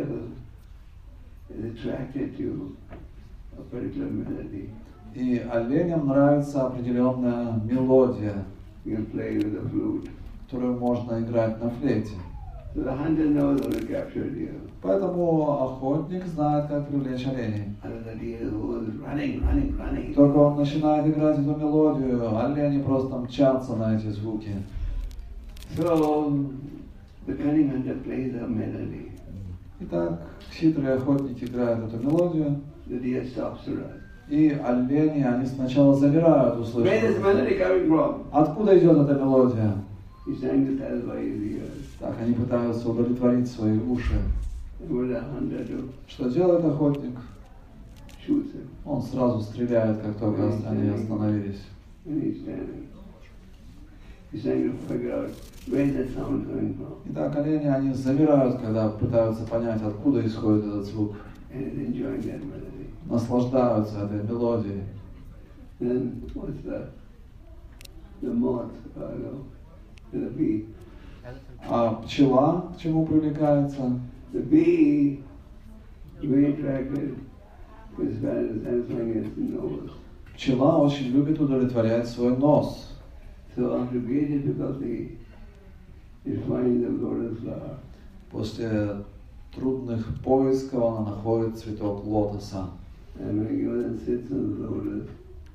is attracted to a particular melody. И оленям нравится определенная мелодия, You can play with the flute. которую можно играть на флейте. So the hunter knows how to capture deer. Поэтому охотник знает, как привлечь оленей. And the deer was running. Только он начинает играть эту мелодию, олени просто мчатся на эти звуки. So the cunning hunter plays a melody. Итак, хитрые охотники играют эту мелодию, The deer stops to run. и олени, они сначала замирают, услышав. Where is this melody coming from? Откуда идет эта мелодия? He's trying to satisfy his ears. Так, они пытаются удовлетворить свои уши. And what does the hunter do? Что делает охотник? Shoots him. Он сразу стреляет, как только они остановились. And he's standing. He's trying to figure out where is that sound coming from. Итак, олени, они замирают, когда пытаются понять, откуда исходит этот звук. And he's enjoying that melody. Наслаждаются этой мелодией. Then what's the moth, the bee. А пчела к чему привлекается? The bee, very attracted, is satisfying its nose. Пчела очень любит удовлетворять свой нос. So after great difficulty, it finds the lotus flower. После трудных поисков она находит цветок лотоса. And when he goes and sits on the lotus,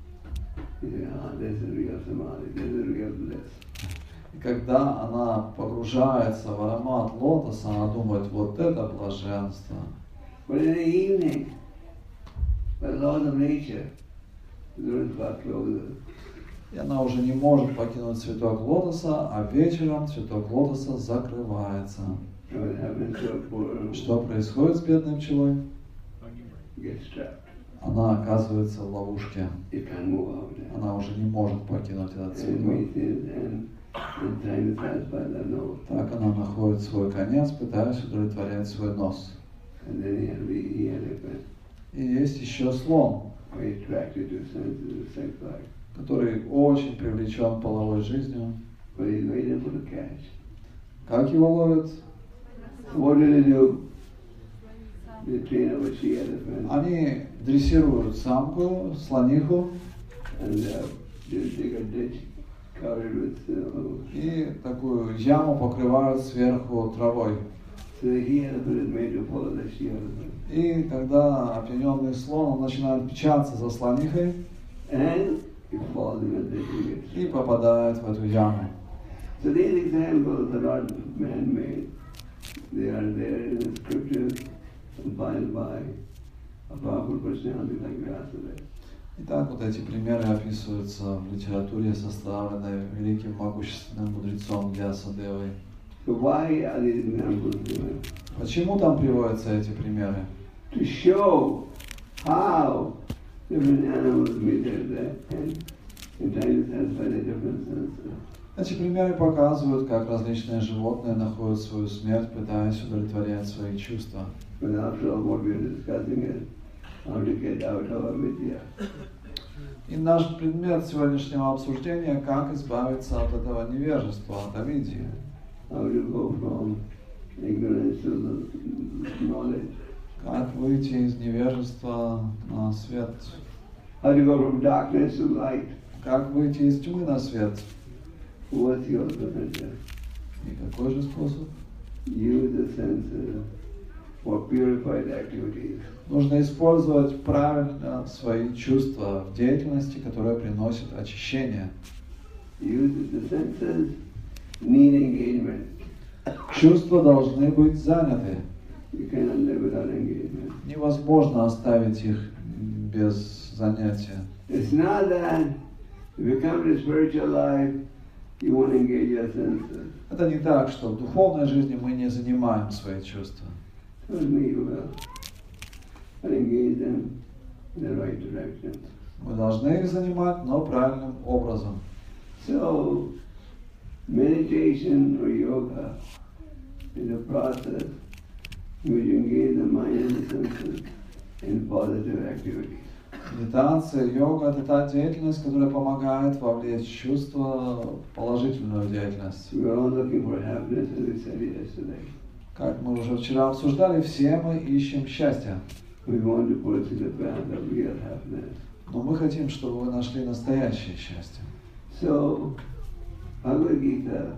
he says, this is real samadhi, this is real bliss. И когда она погружается в аромат лотоса, она думает, вот это блаженство. But in the evening, by laws of nature, the lotus flower closes. И она уже не может покинуть цветок лотоса, а вечером цветок лотоса закрывается. So what happens to a poor Что происходит с бедной пчелой? gets trapped. Она оказывается в ловушке. It can't move out there. Она уже не может покинуть этот And цветок. waits and trying to satisfy that nose. Так она находит свой конец, пытаясь удовлетворять свой нос. And then he had the elephant, И есть еще слон, very attracted to senses of sex life. который очень привлечен половой жизнью. But he's waiting for the catch. Как его ловят? So what do they do? They train up a she elephant Они дрессируют самку, слониху, and they dig a ditch covered with и такую яму покрывают сверху травой. so the he elephant is made to follow the she elephant. И тогда опьяненный слон он начинает печаться за слонихой And it falls in the ditch and gets и попадает в эту яму. So these examples are not man-made. They are there in the scriptures compiled by a powerful personality like Vyasadeva. Итак, вот эти примеры описываются в литературе, составленной великим могущественным мудрецом Вьясадевой. So why are these examples given? Почему там приводятся эти примеры? To show how different animals meet their death and trying to satisfy their different senses. Эти примеры показывают, как различные животные находят свою смерть, пытаясь удовлетворять свои чувства. But after all, what we are discussing is how to get out of avidya. И наш предмет сегодняшнего обсуждения – как избавиться от этого невежества, от авидии. How to go from ignorance to the knowledge. Как выйти из невежества на свет. How to go from darkness to light. Как выйти из тьмы на свет. What's your alternative? И какой же способ? Use the senses for purified activities. Нужно использовать правильно свои чувства в деятельности, которая приносит очищение. Use the senses need engagement. Чувства должны быть заняты. You cannot live without engagement. Невозможно оставить их без занятия. It's not that if you come to spiritual life, you won't engage your senses. Это не так, что в духовной жизни мы не занимаем свои чувства. Certainly you will. And engage them in the right direction. Мы должны их занимать, но правильным образом. So, meditation or yoga is a process in which you engage the mind and the senses in positive activities. Медитация, йога – это та деятельность, которая помогает вовлечь чувства в положительную деятельность. We are all looking for happiness, as we said yesterday. Как мы уже вчера обсуждали, все мы ищем счастья. We want to pursue the path of real happiness. Но мы хотим, чтобы вы нашли настоящее счастье. So, Bhagavad Gita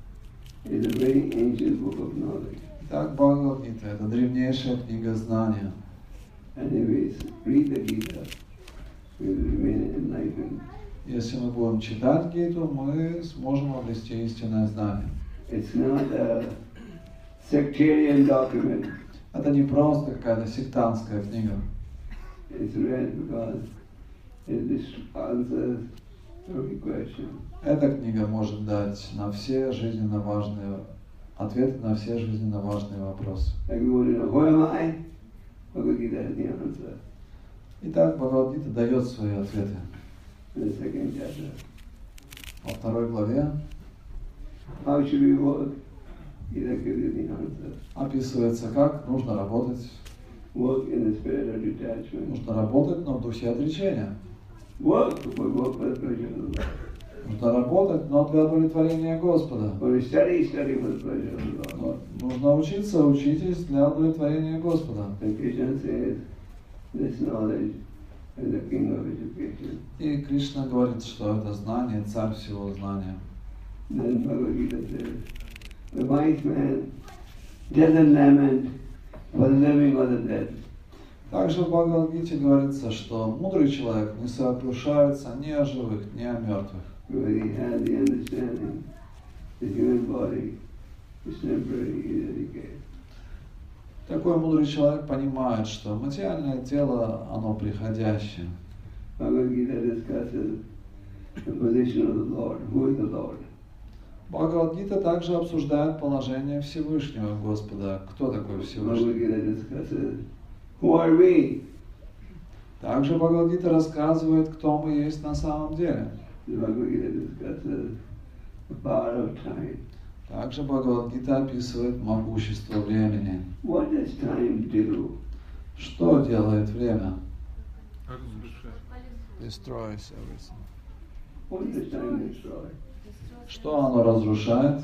is a very ancient book of knowledge. Итак, Бхагавад-гита – это древнейшая книга знания. And if we read the Gita, we will remain enlightened. Если мы будем читать Гиту, мы сможем обрести истинное знание. It's not a sectarian document. Это не просто какая-то сектантская книга. It's read because it answers every question. Эта книга может дать на все жизненно важные ответы на все жизненно важные вопросы. Like we want to know, who am I? Bhagavad Gita has the answer. Итак, Бхагавад-гита дает свои ответы. In the second chapter. Во второй главе How should we work? Gita gives you the answer. описывается, как нужно работать. Work in the spirit of detachment. Нужно работать, но в духе отречения. Work for the pleasure of the Lord. Нужно работать, но для удовлетворения Господа. When we study for the pleasure of the Lord. Но нужно учиться, учитесь для удовлетворения Господа. And Krishna says, this knowledge and the king of education. И Кришна говорит, что это знание, царь всего знания. Then Bhagavad Gita says, the wise man doesn't lament for the living or the dead. Также в Бхагавад-гите говорится, что мудрый человек не сокрушается ни о живых, ни о мертвых. Because he has the understanding the human body is temporary, is a decay. Такой мудрый человек понимает, что материальное тело, оно приходящее. Bhagavad Gita discusses the position of the Lord. Who is the Lord? Бхагавад-гита также обсуждает положение Всевышнего Господа. Кто такой Bhagavad Всевышний? Gita discusses who are we? Также Бхагавад-гита рассказывает, кто мы есть на самом деле. The Bhagavad Gita discusses the power of time. Также Бхагавад-гита описывает могущество времени. What does time do? Что делает время? Разрушает. Destroys everything. What does time destroy? Что оно разрушает?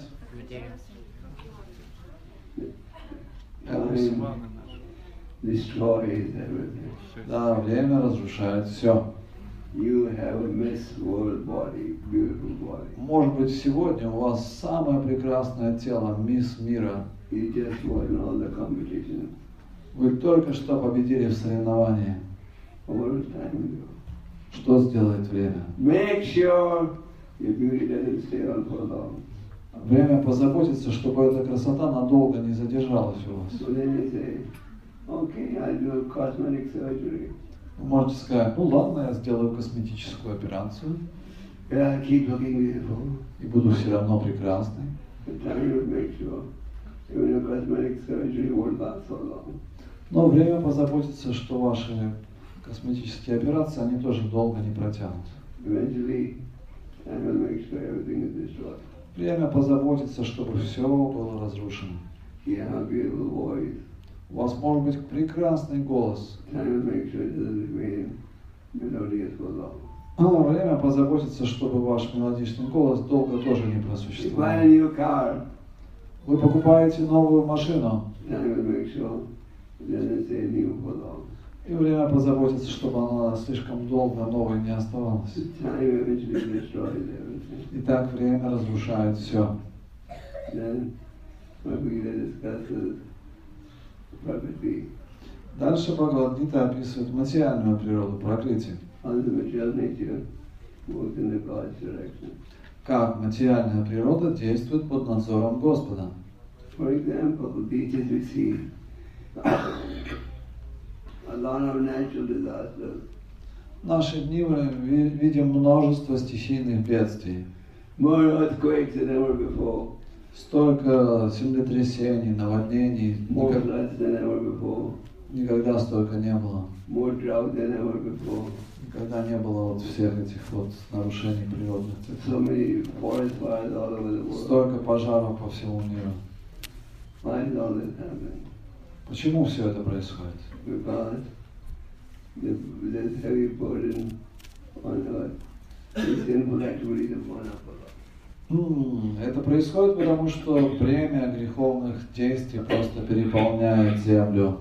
Everything. Планы наши. Destroys everything. Да, время разрушает все. You have a Miss World body, beautiful body. Может быть, сегодня у вас самое прекрасное тело, мисс мира. You just won all the competition. Вы только что победили в соревновании. What does time do? Что сделает время? Make sure your beauty doesn't stay on for long. Время позаботится, чтобы эта красота надолго не задержалась у вас. So then you say, okay, I'll do cosmetic surgery. Вы можете сказать, ну ладно, я сделаю косметическую операцию Yeah, I keep looking beautiful. и буду все равно прекрасной. The time will make sure even your cosmetic surgery won't last so long. Но время позаботится, что ваши косметические операции, они тоже долго не протянут. Eventually, time will make sure everything is destroyed. Время позаботится, чтобы все было разрушено. You have a beautiful voice. У вас может быть прекрасный голос. Time will make sure it doesn't remain melodious for long. Но время позаботится, чтобы ваш мелодичный голос долго тоже не You buy a просуществовал. new car, Вы покупаете новую машину, time will make sure it doesn't stay new for long. и время позаботится, чтобы она слишком долго новой не оставалась. Time eventually destroys everything. Итак, время разрушает все. Then, Bhagavad Gita discusses prakriti, Дальше Бхагавад-гита описывает материальную природу, пракрити. how the material nature works in the God's direction. Как материальная природа действует под надзором Господа. For example, these days we see a lot of natural disasters. В наши дни мы видим множество стихийных бедствий. More earthquakes than ever before. Столько землетрясений, наводнений, More floods than ever before. никогда столько не было. More drought than ever before. Никогда не было вот всех этих вот нарушений природных So циклов. many forest fires all over the world. Столько пожаров по всему миру. Why is all this happening? Почему все это происходит? Because there's heavy burden on earth. The sinful activities have gone up a lot. Это происходит потому, что бремя греховных действий просто переполняет землю.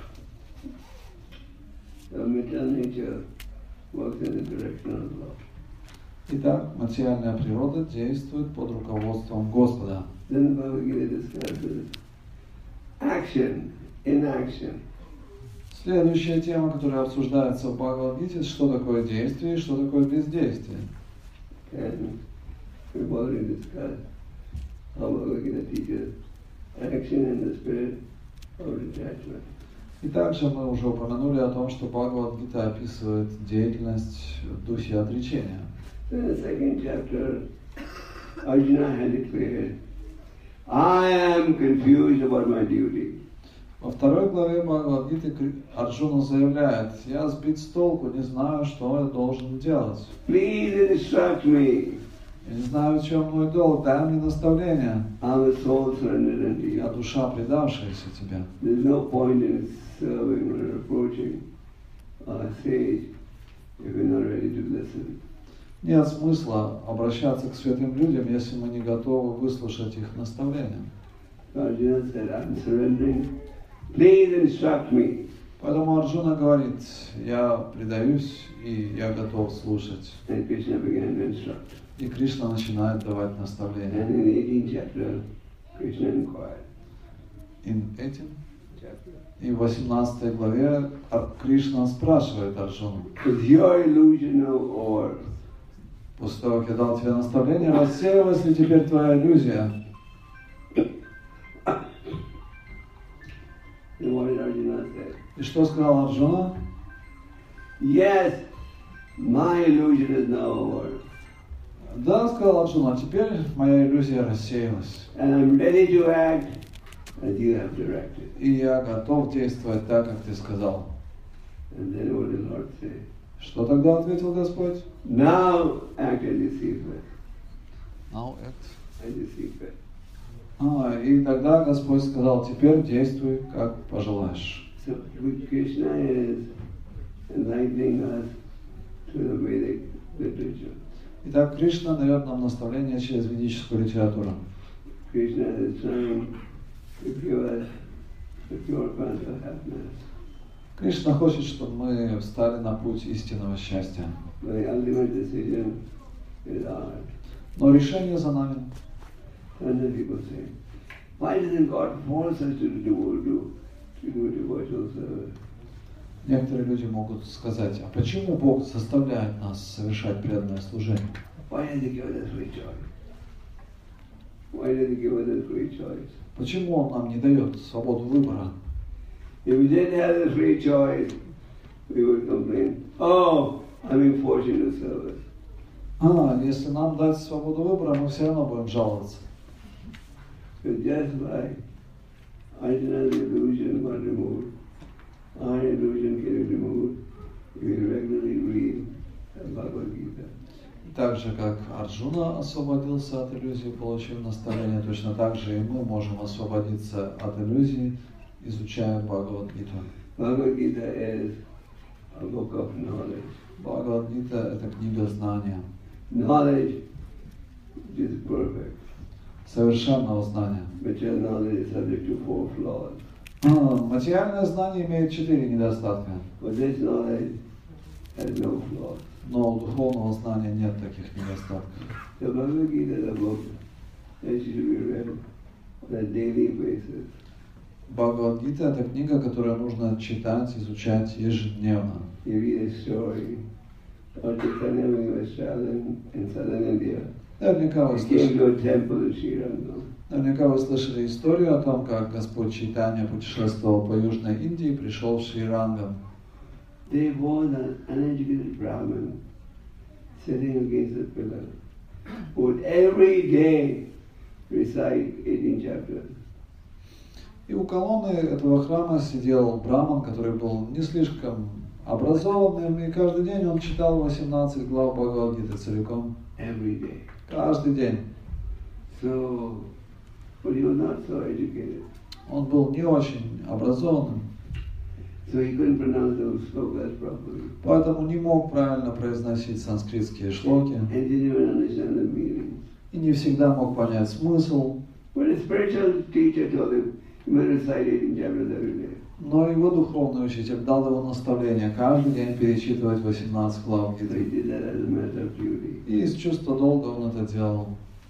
The material nature works in the direction of love. Итак, материальная природа действует под руководством Господа. Then the Bhagavad Gita discusses action, inaction. Следующая тема, которая обсуждается в Бхагавад-гите, что такое действие и что такое бездействие. And we've already discussed how Bhagavad Gita teaches action in the spirit of detachment. И также мы уже упомянули о том, что Бхагавад-гита описывает деятельность в духе отречения. In the second chapter, Arjuna had declared, I am confused about my duty. Во второй главе Бхагавад-гиты Арджуна заявляет: «Я сбит с толку, не знаю, что я должен делать. Please instruct me. Я не знаю, в чем мой долг, дай мне наставление. I'm a soul surrendered unto Я you. душа, предавшаяся тебе». There's no point in serving or approaching a sage if you're not ready to listen. Нет смысла обращаться к святым людям, если мы не готовы выслушать их наставления. Arjuna said, I'm surrendering. Please instruct me. Поэтому Арджуна говорит, я предаюсь и я готов слушать. And Krishna began to instruct. И Кришна начинает давать наставления. And in the 18th chapter, Krishna inquired. И в 18 главе Кришна спрашивает Арджуну. Is your illusion now over? После того, как я дал тебе наставление, рассеялась ли теперь твоя иллюзия? And what did Arjuna say? И что сказал Арджуна? Yes, my illusion is now over. Да, сказал Арджуна, теперь моя иллюзия рассеялась. And I'm ready to act as you have directed. И я готов действовать так, как ты сказал. And then what did the Lord say? Что тогда ответил Господь? Now act as you see fit. Now act. As you see fit. И тогда Господь сказал, теперь действуй, как пожелаешь. So Krishna is enlightening us to the Vedic literature. Итак, Кришна дает нам наставление через ведическую литературу. Krishna is trying to give us the pure path of happiness. Кришна хочет, чтобы мы встали на путь истинного счастья. But the ultimate decision is ours. Но решение за нами. And then people say, why doesn't God force us to do devotional service? Некоторые люди могут сказать, а почему Бог заставляет нас совершать преданное служение? Why does He give us free choice? Why does He give us a free choice? Почему Он нам не дает свободу выбора? If we didn't have the free choice, we would complain, oh, I'm being forced into service. Если нам дать свободу выбора, мы все равно будем жаловаться. So just like Arjuna's illusion got removed, our illusion can be removed if we regularly read the Bhagavad Gita. Так же, как Арджуна освободился от иллюзии, получив наставление, точно так же и мы можем освободиться от иллюзий, изучая Бхагавад-гиту. Bhagavad Gita is a book of knowledge. Бхагавад-гита – это книга знания. Knowledge is perfect. Совершенного знания. Material knowledge is subject to 4 flaws. Материальное знание имеет 4 недостатка. But this knowledge has no flaws. Но у духовного знания нет таких недостатков. The Bhagavad Gita is a book that should be read on a daily basis. Бхагавад-гита – это книга, которую нужно читать, изучать ежедневно. You read a story. Lord Chaitanya, when he was traveling in southern India, Наверняка вы he came слышали, to a temple in Sri Rangam. наверняка вы слышали историю о том, как Господь Чайтанья путешествовал по Южной Индии и пришел в Шри-Рангам. There was an uneducated Brahmin sitting against a pillar who would every day recite 18 chapters. И у колонны этого храма сидел браман, который был не слишком образованным, и каждый день он читал 18 глав Бхагавад-гиты целиком. Every day. Каждый день. So, but he was not so educated. Он был не очень образованным, So he couldn't pronounce those slokas properly. поэтому не мог правильно произносить санскритские шлоки And didn't even understand the meaning. и не всегда мог понять смысл. But a spiritual teacher told him, you must recite 18 chapters every day. Но его духовный учитель дал ему наставление каждый день перечитывать 18 глав So he Гиты. did that as a matter of duty. И из чувства долга он это делал.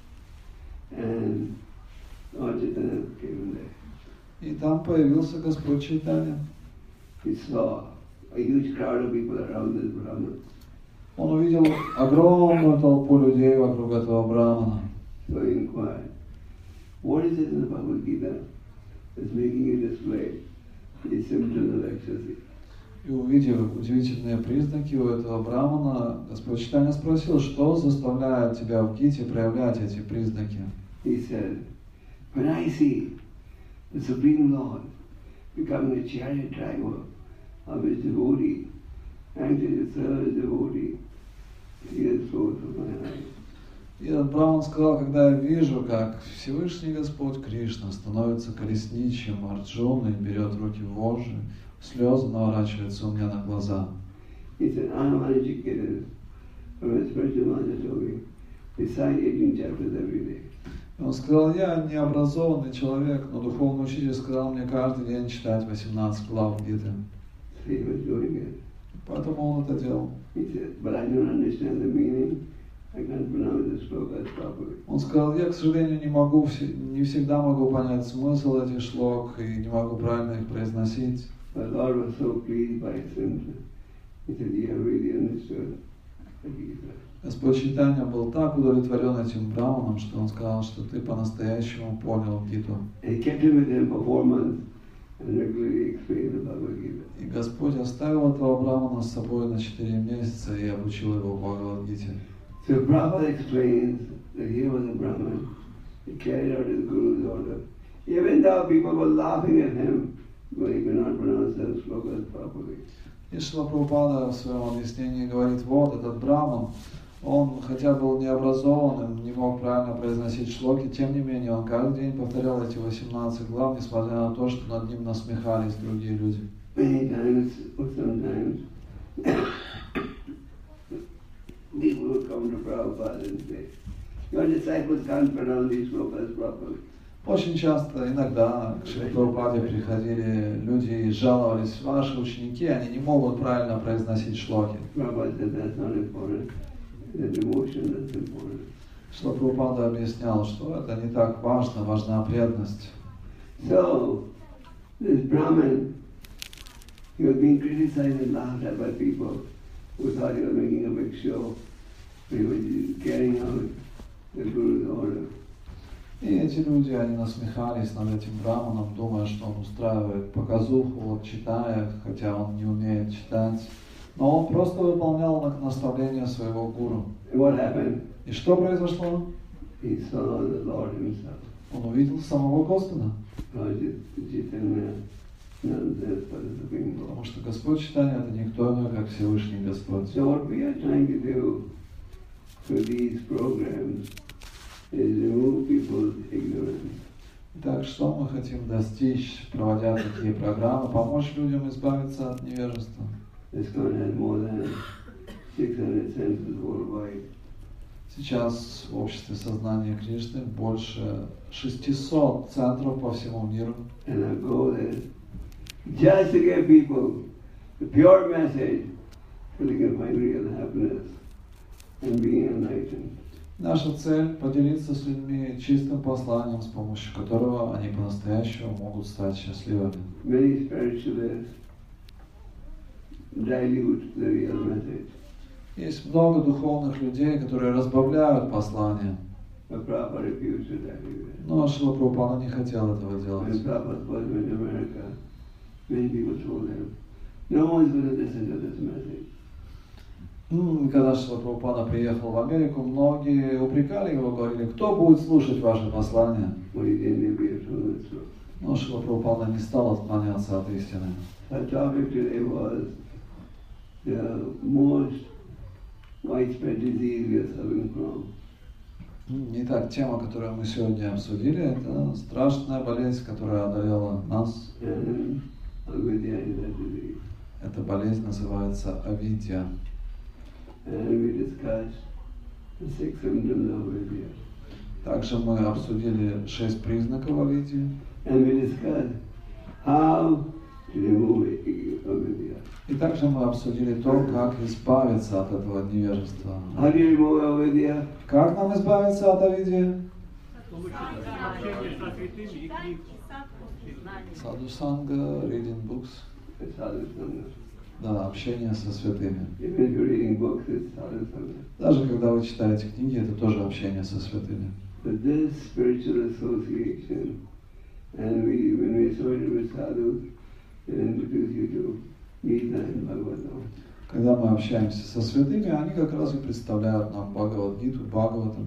And Lord Chaitanya came there. И там появился Господь Чайтанья. He saw a huge crowd of people around this Brahman. Он увидел огромную толпу людей вокруг этого брамана. So he inquired, what is it in the Bhagavad Gita that's making you display these symptoms of ecstasy? И увидев удивительные признаки у этого брамана, Господь Чайтанья спросил, что заставляет тебя в Гите проявлять эти признаки. He said, when I see the Supreme Lord becoming a chariot driver of his devotee, anxious to serve his devotee, tears flow from my eyes. И этот браман сказал, когда я вижу, как Всевышний Господь Кришна становится колесничем Арджуны, берет в руки вожжи, слезы наворачиваются у меня на глаза. He said, I am uneducated, from a spiritual master told me, recite 18 chapters every day. И он сказал, я необразованный человек, но духовный учитель сказал мне каждый день читать 18 глав Гиты. he was doing it. Поэтому он это делал. He said, but I don't understand the meaning. I can't pronounce the slokas properly. Он сказал, я, к сожалению, не всегда могу понять смысл этих шлок и не могу правильно их произносить. But Lord was so pleased by him. He said, you have really understood the Gita. Господь Чайтанья был так удовлетворен этим браманом, что он сказал, что ты по-настоящему понял Гиту. And he kept him with him for 4 months and regularly explained the Bhagavad Gita. И Господь оставил этого брамана с собой на 4 месяца и обучил его Бхагавад-гите. So Prabhupada explains that he was a Brahmin. He carried out his Guru's order. Even though people were laughing at him when he could not pronounce those slokas properly. И Шрила Прабхупада в своем объяснении говорит, вот этот браман, он хотя был необразованным, не мог правильно произносить шлоки, тем не менее он каждый день повторял эти 18 глав, несмотря на то, что над ним насмехались другие люди. Many times or sometimes people would come to Prabhupada and say, your disciples can't pronounce these slokas properly. Очень часто, иногда к Шриле Прабхупаде приходили люди и жаловались, ваши ученики, они не могут правильно произносить шлоки. Prabhupada said that's not important, the devotion that's important. Шрила Прабхупада объяснял, что это не так важно, важна преданность. So, this Brahmin, he was being criticized and laughed at by people who thought he was making a big show. He was carrying out the Guru's order. И эти люди, они насмехались над этим браманом, думая, что он устраивает показуху, вот читая, хотя он не умеет читать. Но он просто выполнял наставления своего гуру. What happened? И что произошло? He saw the Lord himself. Он увидел самого Господа. Потому что Господь Чайтанья это никто иной, как Всевышний Господь. So what we are trying to do through these programs is remove people's ignorance. Итак, что мы хотим достичь, проводя такие программы, помочь людям избавиться от невежества. ISKCON has more than 600 centers worldwide. Сейчас в обществе сознания Кришны больше 600 центров по всему миру. And our goal is just to give people the pure message so they can find real happiness and be enlightened. Наша цель – поделиться с людьми чистым посланием, с помощью которого они по-настоящему могут стать счастливыми. Many spiritualists dilute the real message. Есть много духовных людей, которые разбавляют послание. But Prabhupada refused to dilute it. Но Шрила Прабхупада не хотел этого делать. When Prabhupada was in America, many people told him, no one's going to listen to this message. Когда Шрила Прабхупада приехал в Америку, многие упрекали его, говорили, кто будет слушать ваше послание? But he didn't agree to it. Но Шрила Прабхупада не стал отклоняться от истины. Our topic today was the most widespread disease we are suffering from. Итак, тема, которую мы сегодня обсудили, это страшная болезнь, которая одолела нас. Эта болезнь называется авидья. Также мы обсудили 6 признаков авидьи. И также мы обсудили то, как избавиться от этого невежества. Как нам избавиться от авидьи? Саду санга, reading books. Да, общение со святыми. Даже когда вы читаете книги, это тоже общение со святыми. Когда мы общаемся со святыми, они как раз и представляют нам Бхагавад-гиту, Бхагаватам.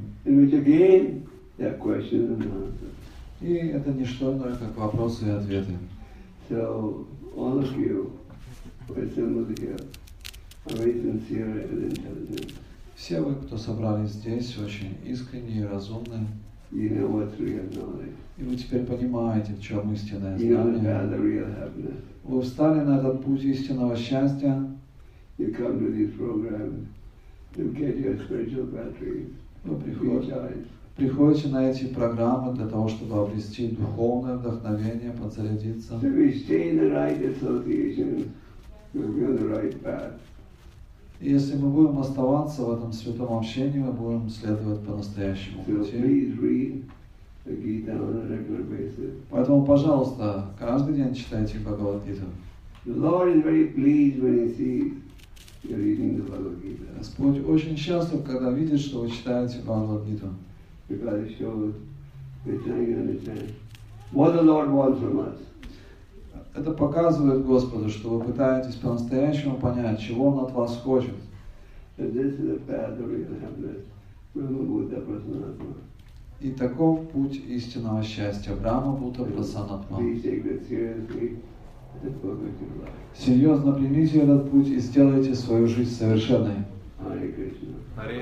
И это не что иное, как вопросы и ответы. So, all of you who are assembled here are very sincere and intelligent. Все вы, кто собрались здесь, очень искренние и разумные. You know what's real knowledge. И вы теперь понимаете, в чем истинное You know знание. the real happiness. Вы встали на этот путь истинного счастья. You come to these programs to get your spiritual batteries Вы recharged. приходите на эти программы для того, чтобы обрести духовное вдохновение, подзарядиться. So we stay in the right association we'll be on the right path. И если мы будем оставаться в этом святом общении, мы будем следовать по настоящему So пути. please read the Gita on a regular basis. Поэтому, пожалуйста, каждый день читайте Бхагавад-гиту. The Lord is very pleased when He sees you're reading the Bhagavad Gita, Господь очень счастлив, когда видит, что вы читаете Бхагавад-гиту. because it shows we're trying to understand what the Lord wants from us. Это показывает Господу, что вы пытаетесь по-настоящему понять, чего Он от вас хочет. That this is the path of real happiness. Brahma Buddha Prasanatma. И таков путь истинного счастья. Брахма Будда Прасанатма. Please take this seriously and focus your life. Серьезно примите этот путь и сделайте свою жизнь совершенной. Hare Krishna.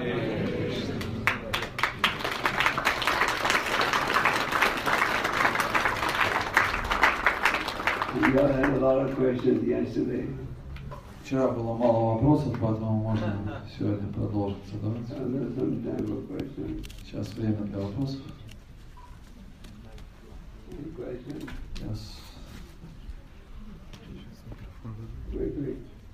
We all had a lot of questions yesterday. Вчера было мало вопросов, поэтому можно сегодня продолжить задавать. There's some time for questions. Сейчас время для вопросов. Any questions? Yes. Quickly.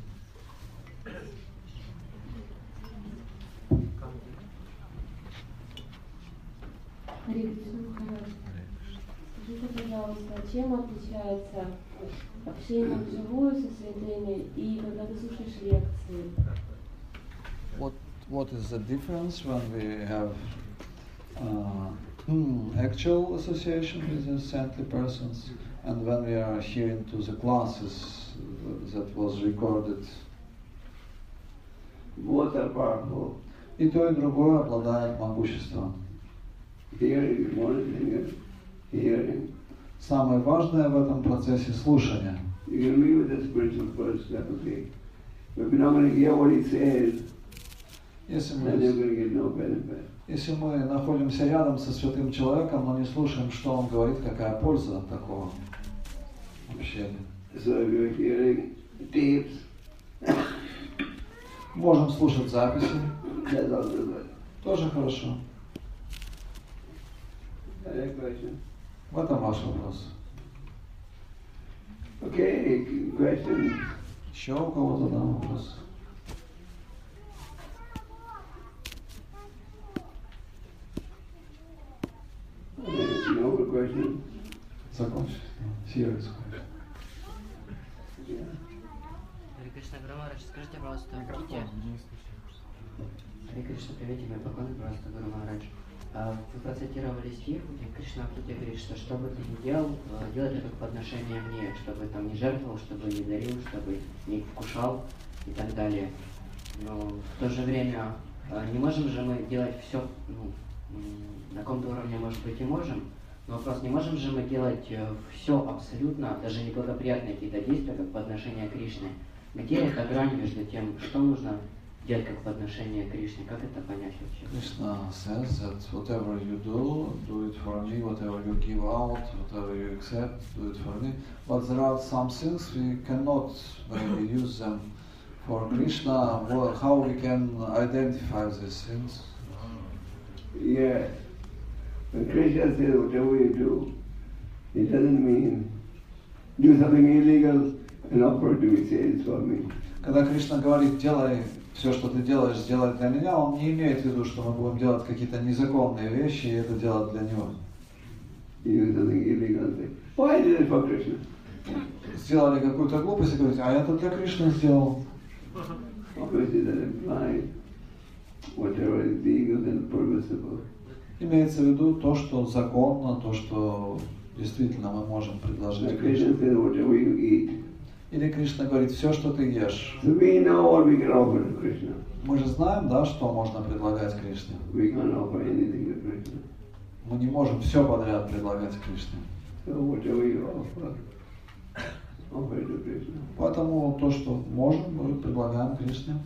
Харе Кришна Махарадж, скажите, пожалуйста, чем отличается общение вживую со святыми и когда ты слушаешь лекции? What is the difference when we have actual association with the saintly persons and when we are hearing to the classes that was recorded? Both are powerful. И то, и другое обладает могуществом. Hearing is one thing, hearing. Самое важное в этом процессе слушания. You can be with the spiritual person, okay? But if you're not going to hear what he says, Если then you're мы, going to get no benefit. если мы находимся рядом со святым человеком, но не слушаем, что он говорит, какая польза от такого общения. So if you're hearing tapes, Можем слушать записи, that's also good. тоже хорошо. Any question? В этом ваш вопрос. Okay, question. Еще у кого-то да, вопрос? No more question. Закончить. Serious question. Yeah. Харе Кришна Гурумарадж, скажите, пожалуйста, в Гите. Харе Кришна, примите мой поклон, пожалуйста, Гурумарадж. Вы процитировали стих, где Кришна в Гите говорит, что бы ты ни делал, делай это как по отношению мне, чтобы там не жертвовал, чтобы не дарил, чтобы не вкушал и так далее. Но в то же время не можем же мы делать все, на каком-то уровне, может быть, и можем, но вопрос, не можем же мы делать все абсолютно, даже неблагоприятные какие-то действия, как по отношению к Кришне. Где эта грань между тем, что нужно делать как по отношению к Кришне, как это понять вообще? Krishna says that whatever you do it for me, whatever you give out, whatever you accept, do it for me. But there are some things we cannot maybe use them for Krishna. Well, how we can identify these things? Yeah. When Krishna says whatever you do, it doesn't mean do something illegal and offer to be saved for me. Когда Кришна говорит, делай все, что ты делаешь, сделай для меня, он не имеет в виду, что мы будем делать какие-то незаконные вещи и это делать для него. You do something illegal and say, why did it for Krishna? Сделали какую-то глупость и говорите, а я это для Кришны сделал. Obviously that implies whatever is legal and permissible. Имеется в виду то, что законно, то, что действительно мы можем предложить Like Кришне. Krishna says, whatever you eat. Или Кришна говорит, все, что ты ешь. So we know what we can offer to Krishna. Мы же знаем, да, что можно предлагать Кришне. We can't offer anything to Krishna. Мы не можем все подряд предлагать Кришне. So whatever you offer, offer to Krishna. Поэтому то, что можем, мы предлагаем Кришне.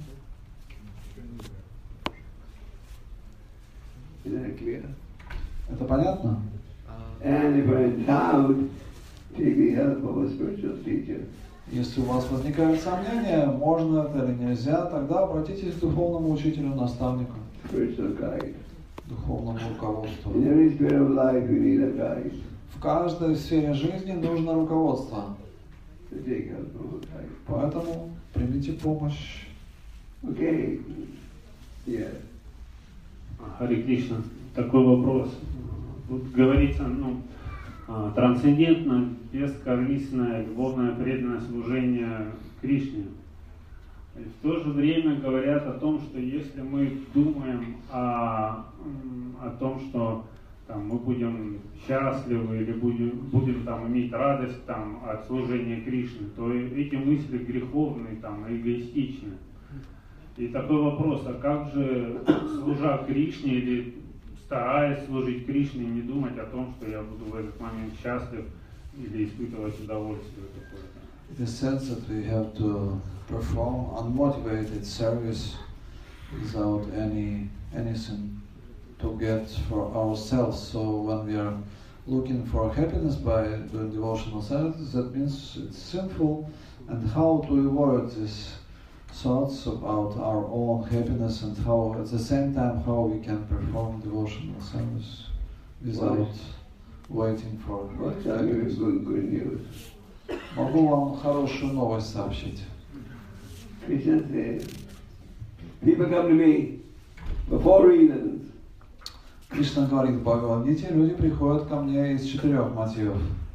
Is that clear? Это понятно? And if you're in doubt, take the help of a spiritual teacher. Если у вас возникают сомнения, можно это или нельзя, тогда обратитесь к духовному учителю, наставнику, Spiritual guide. духовному руководству. In every sphere of life, you need a guide. В каждой сфере жизни нужно руководство. to take help from outside. Поэтому примите помощь. Okay. Yeah. Харе Кришна, такой вопрос. Тут говорится, трансцендентное, бескорыстное, любовное преданное служение Кришне. И в то же время говорят о том, что если мы думаем о том, что мы будем счастливы или будем иметь радость от служения Кришне, то эти мысли греховные, эгоистичны. И такой вопрос, а как же, служа Кришне или стараясь служить Кришне, не думать о том, что я буду в этот момент счастлив или испытывать удовольствие какое-то? The sense that we have to perform unmotivated service without anything to get for ourselves. So when we are looking for happiness by doing devotional service, that means it's sinful. And how to avoid these thoughts about our own happiness, and how at the same time how we can perform devotional service without waiting for happiness. Good news. Могу вам хорошую новость сообщить. Krishna says, people come to me for 4 reasons. Кришна говорит в Бхагавад-гите, люди приходят ко мне из 4 мотивов.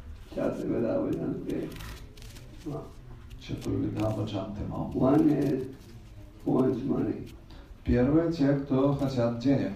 Чатурвида баджанте мам. One is who wants money. Первые те, кто хотят денег.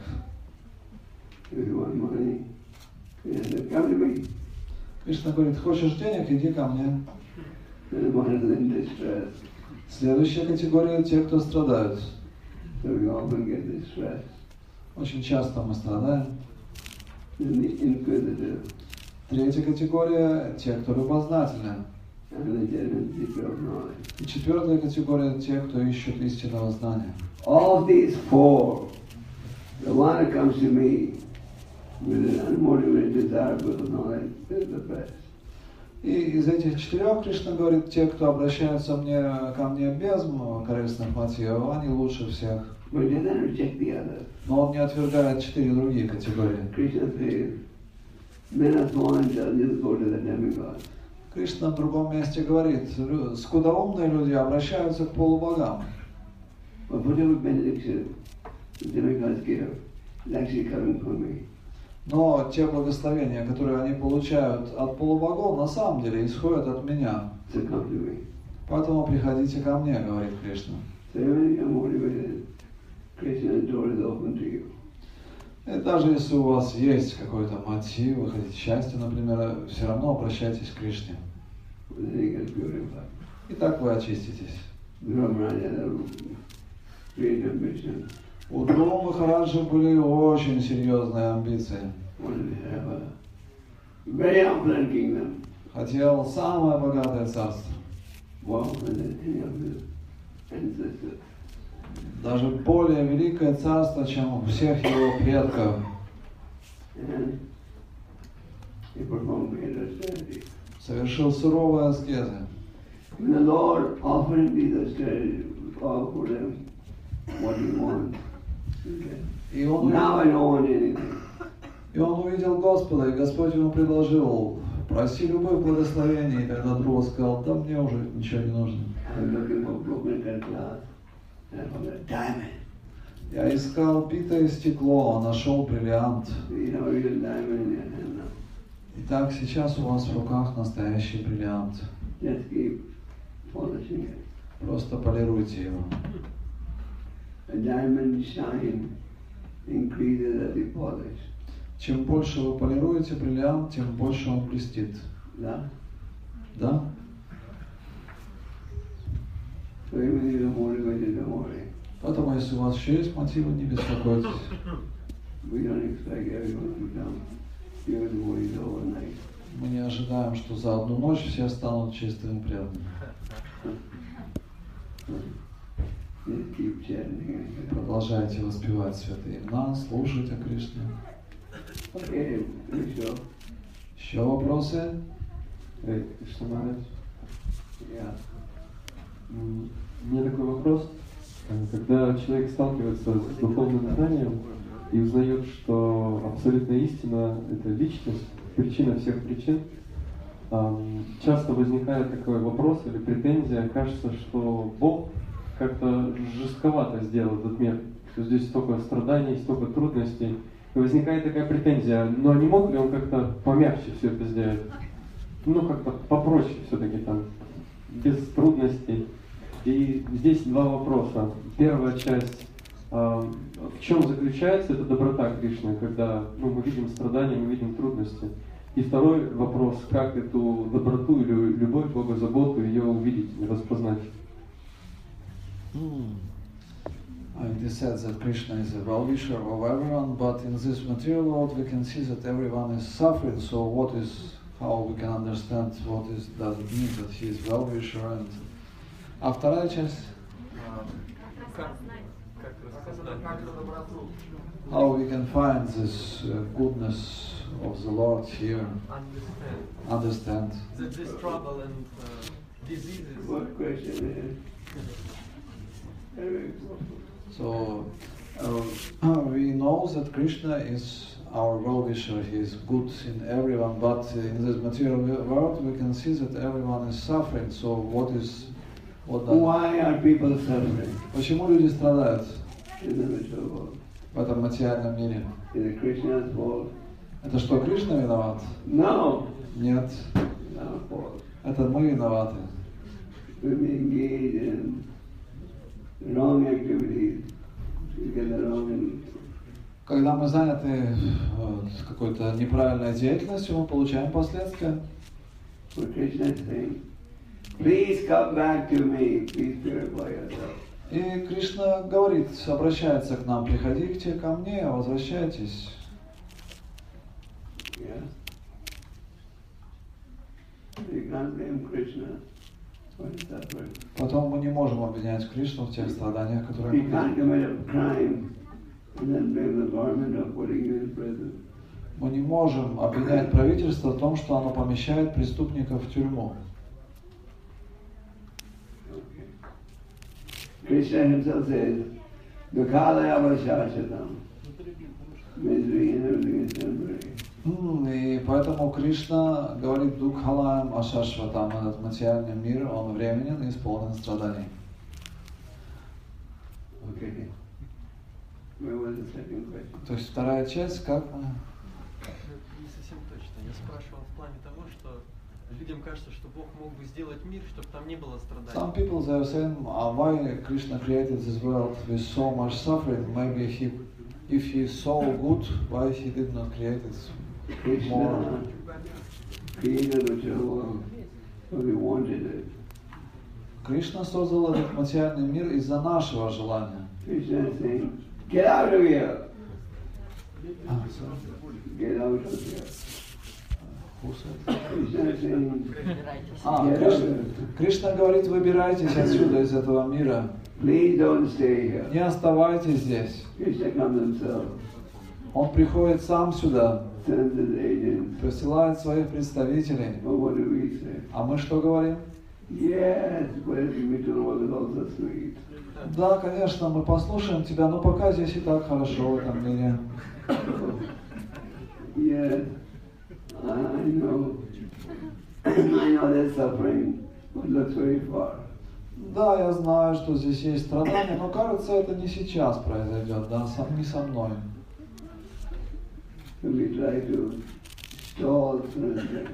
If you want money, come to me. Кришна говорит, хочешь денег, иди ко мне. Then one is in distress. Следующая категория те, кто страдают. So we often get distressed. Очень часто мы страдаем. Then the inquisitive. Третья категория те, кто любознательны. And the genuine seeker of knowledge. И 4-я категория те, кто ищут истинного знания. All these 4, the one who comes to me with an unmotivated desire for knowledge is the best. И из этих 4 Кришна говорит, те, кто обращаются ко мне без корыстных мотивов, они лучше всех. But he doesn't reject the others. Но он не отвергает 4 другие категории. Krishna says, men are small and shall just go to the demigods. Кришна в другом месте говорит, скудоумные люди обращаются к полубогам. But whatever benediction the demigods give, is actually coming from me. Но те благословения, которые они получают от полубогов, на самом деле исходят от меня. So come to me. Поэтому приходите ко мне, говорит Кришна. So when you are motivated, Krishna's door is open to you. И даже если у вас есть какой-то мотив, вы хотите счастья, например, все равно обращайтесь к Кришне. Then he gets purified. И так вы очиститесь. Brahmaraja had a great ambition. У Dhruva Махараджа были очень серьезные амбиции. Wanted to have a very opulent kingdom. Хотел самое богатое царство. More than any of his ancestors. Даже более великое царство, чем у всех его предков. And he performed great austerity. Совершил суровые аскезы. When the Lord offered him these austerities, offered him what he wanted. Okay. И он увидел Господа, и Господь ему предложил, проси любых благословений. И тогда Dhruva сказал, да мне уже ничего не нужно. Я искал битое стекло, а нашел бриллиант. Итак, сейчас у вас в руках настоящий бриллиант. Просто полируйте его. Чем больше вы полируете бриллиант, тем больше он блестит. Да? Да? Поэтому, если у вас еще есть мотивы, не беспокойтесь. Мы не ожидаем, что за одну ночь все станут чистыми преданными. Продолжайте воспевать святые имена, слушать о Кришне. Еще вопросы? Кришна Махарадж. У меня такой вопрос. Когда человек сталкивается с духовным знанием и узнает, что абсолютная истина – это личность, причина всех причин, часто возникает такой вопрос или претензия, кажется, что Бог как-то жестковато сделал этот мир, что здесь столько страданий, столько трудностей. И возникает такая претензия, но не мог ли он как-то помягче все это сделать? Ну, как-то попроще все-таки там, без трудностей. И здесь два вопроса. Первая часть, в чем заключается эта доброта Кришны, когда мы видим страдания, мы видим трудности. И второй вопрос, как эту доброту или любовь, Бога, заботу, ее увидеть, распознать. It is said that Krishna is a well-wisher of everyone, but in this material world we can see that everyone is suffering. So how we can understand does it mean that he is well-wisher? And а вторая часть? How we can find this goodness of the Lord here? Understand. This trouble and diseases. What question is? So we know that Krishna is our well-wisher, he is good in everyone, but in this material world we can see that everyone is suffering. So why are people suffering? Почему люди страдают In the material world? В этом материальном мире? Is it Krishna's fault? Это что, Кришна виноват? No. Нет. It's our fault. Это мы виноваты. We engage in wrong activities. We get the wrong. Когда мы заняты какой-то неправильной деятельностью, мы получаем последствия. What Krishna is saying, please come back to me, please purify yourself. И Кришна говорит, обращается к нам, приходите ко мне, возвращайтесь. Yeah. You can't blame Krishna for his suffering. Потом мы не можем обвинять Кришну в тех страданиях, которые You can't commit a crime and then blame the government for putting you in prison. Мы не можем обвинять правительство в том, что оно помещает преступников в тюрьму. Krishna himself says, Dukhalaya Vashachatam. Misery and everything is temporary. И поэтому Кришна говорит Дукхалаям Ашашватам, этот материальный мир, он временен и исполнен страданий. Okay. Where was the second question? То есть вторая часть, как? Не совсем точно. Я спрашивал в плане того, что людям кажется, что Бог мог бы сделать мир, чтобы там не было страданий. Some people they are saying, why Krishna created this world with so much suffering? Maybe if he is so good, why he did not create it more? Krishna created the world, so we wanted it. Кришна создал этот материальный мир из-за нашего желания. Krishna is saying, get out of here. Get out of here. Krishna is saying, Кришна говорит, выбирайтесь отсюда, из этого мира. please don't stay here. Не оставайтесь здесь. Krishna comes himself, Он приходит сам сюда, sends his agents. присылает своих представителей. But what do we say? А мы что говорим? Yes, but the middle world is also sweet. Да, конечно, мы послушаем тебя, но пока здесь и так хорошо в этом мире. Yes, I know. I know there's suffering, but looks very far. Да, я знаю, что здесь есть страдания, но кажется, это не сейчас произойдет, да, не со мной. So we try to stall surrender,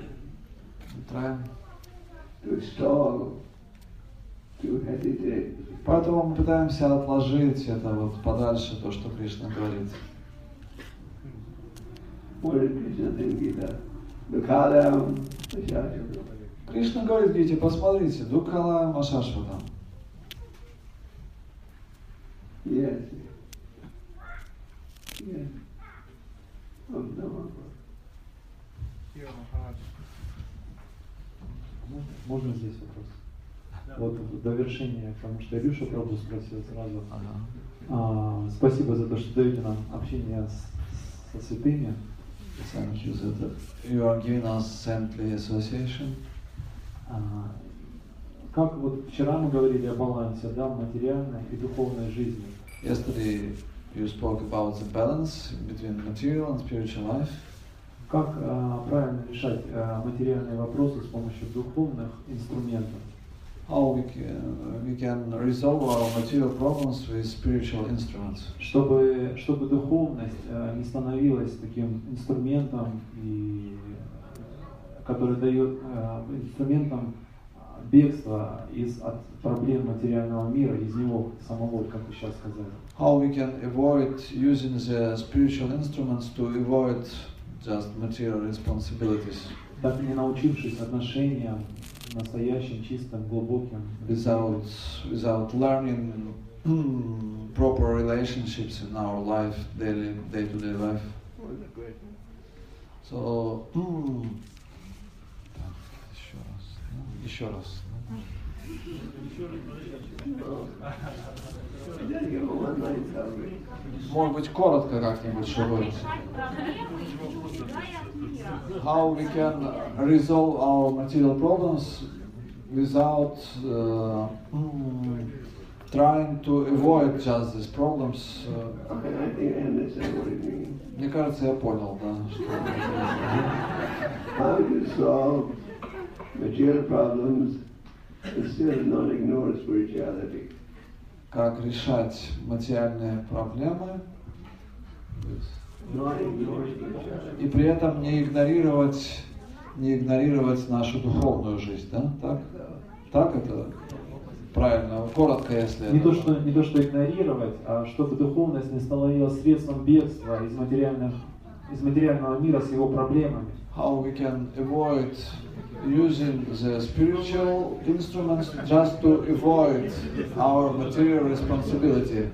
to stall, to hesitate. Поэтому мы пытаемся отложить это вот подальше, то, что Кришна говорит. What did Krishna say in Gita? Dukhalayam Vashashvatam. Кришна говорит, Гите, посмотрите, Дукхалая Машашватам. Yes. Yes. Можно здесь вопрос? Вот в довершение, потому что Илюша Прабху спросил сразу. Спасибо за то, что даете нам общение со святыми. Thank you that you are giving us saintly association. Как вот вчера мы говорили о балансе, да, материальной и духовной жизни. Yesterday you spoke about the balance between material and spiritual life. Как правильно решать материальные вопросы с помощью духовных инструментов? How we can resolve our material problems with spiritual instruments. Чтобы духовность не становилась таким инструментом, который дает инструментом бегства от проблем материального мира, из него самого, как вы сейчас сказали. How we can avoid using the spiritual instruments to avoid just material responsibilities. Так не научившись отношениям настоящим, чистым, глубоким. Without learning proper relationships in our life, day-to-day life. So, еще раз. Может быть, коротко как-нибудь, чтобы... How we can resolve our material problems without trying to avoid just these problems. Мне кажется, я понял, да. How to solve material problems and still not ignore spirituality. Как решать материальные проблемы и при этом не игнорировать нашу духовную жизнь, да? Так это правильно, коротко, если не то, что игнорировать, а чтобы духовность не становилась средством бегства из материального мира с его проблемами. How we can avoid using the spiritual instruments just to avoid our material responsibility.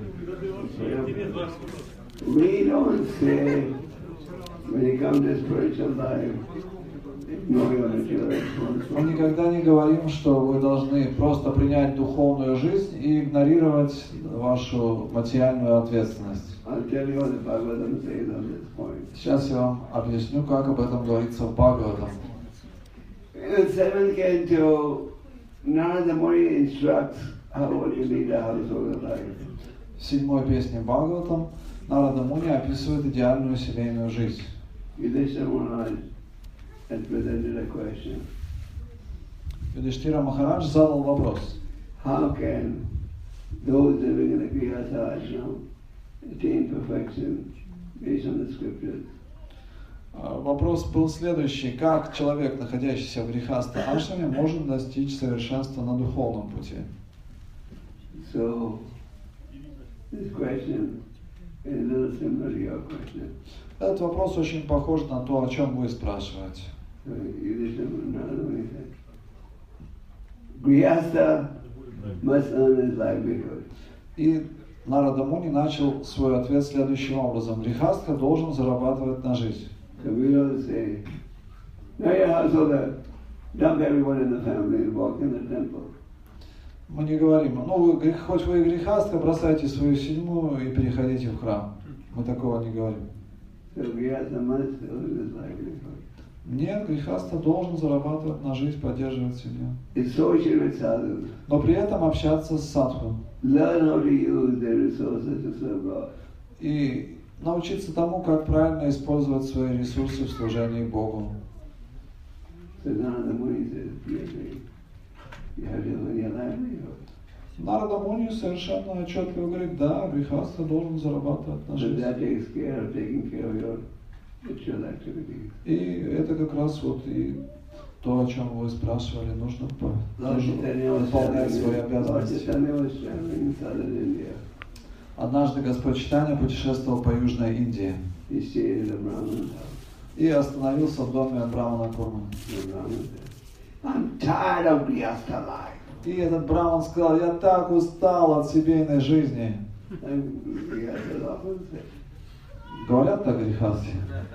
We don't say when you come to spiritual life, ignore your material responsibility. Мы никогда не говорим, что вы должны просто принять духовную жизнь и игнорировать вашу материальную ответственность. I'll tell you what the Bhagavatam says on this point. Сейчас я вам объясню, как об этом говорится в Бхагаватам. In the seventh canto, Narada Muni instructs how you lead a household life. В 7-й песне Бхагаватам Нарада Муни описывает идеальную семейную жизнь. Yudhishthira Maharaj had presented a question. Юдхиштира Махарадж задал вопрос. How can those living in a Grihastha ashram attain perfection based on the scriptures? Вопрос был следующий. Как человек, находящийся в Грихастха ашраме, может достичь совершенства на духовном пути? So, this question is a little similar to your question. Этот вопрос очень похож на то, о чем вы спрашиваете. Grihastha must earn his livelihood. И Нарада Муни начал свой ответ следующим образом. Грихастха должен зарабатывать на жизнь. So we don't say, now your householder, dump everyone in the family and walk in the temple. Мы не говорим, вы, хоть вы и грехастка, бросайте свою семью и переходите в храм. Мы такого не говорим. So Grihastha must earn his livelihood. Нет, грехаста должен зарабатывать на жизнь, поддерживать семью. Associate with sadhus. Но при этом общаться с садху. Learn how to use their resources to serve God. И научиться тому, как правильно использовать свои ресурсы в служении Богу. Narada Muni совершенно четко говорит, да, грехаста должен зарабатывать на жизнь. И это как раз вот и то, о чем вы спрашивали, нужно выполнять свои обязанности. Однажды Господь Чайтанья путешествовал по Южной Индии и остановился в доме Брамана Курмы. И этот Браман сказал, я так устал от семейной жизни. Говорят так грехасти?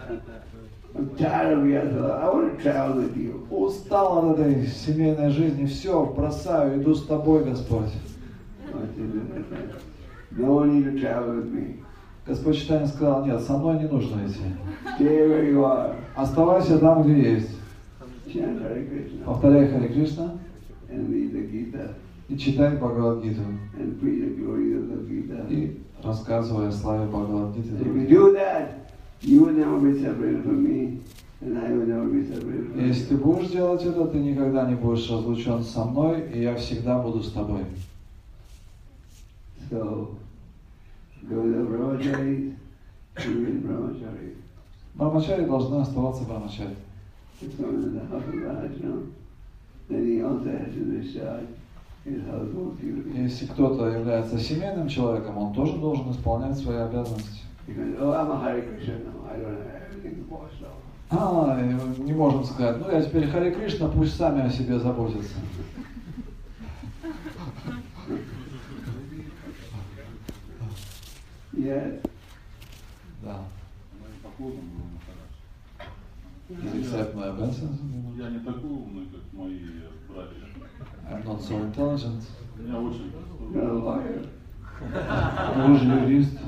Устал от этой семейной жизни, все, бросаю, иду с тобой, Господь. Господь Чайтанья сказал, нет, со мной не нужно идти. Оставайся там, где есть. Повторяй Харе Кришна и читай Бхагавад-гиту. И рассказывай о славе Бхагавад-гиты другим. and I will never be separated from Если ты you. будешь делать это, ты никогда не будешь разлучен со мной, и я всегда буду с тобой. So, go to the brahmacharis, remain brahmacharis. Брамачари должны оставаться брамачари. If someone is a husband brahmachari, then he also has to discharge his household duties. Если кто-то является семейным человеком, он тоже должен исполнять свои обязанности. Because, oh, I'm a Hare Krishna now, I don't have everything washed out. И не можем сказать, ну я теперь Харе Кришна, пусть сами о себе заботятся. Yes. Да. Я Accept my obeisance. не такой умный, как мои братья. I'm not so intelligent. Меня очень You're a liar. Вы же юрист.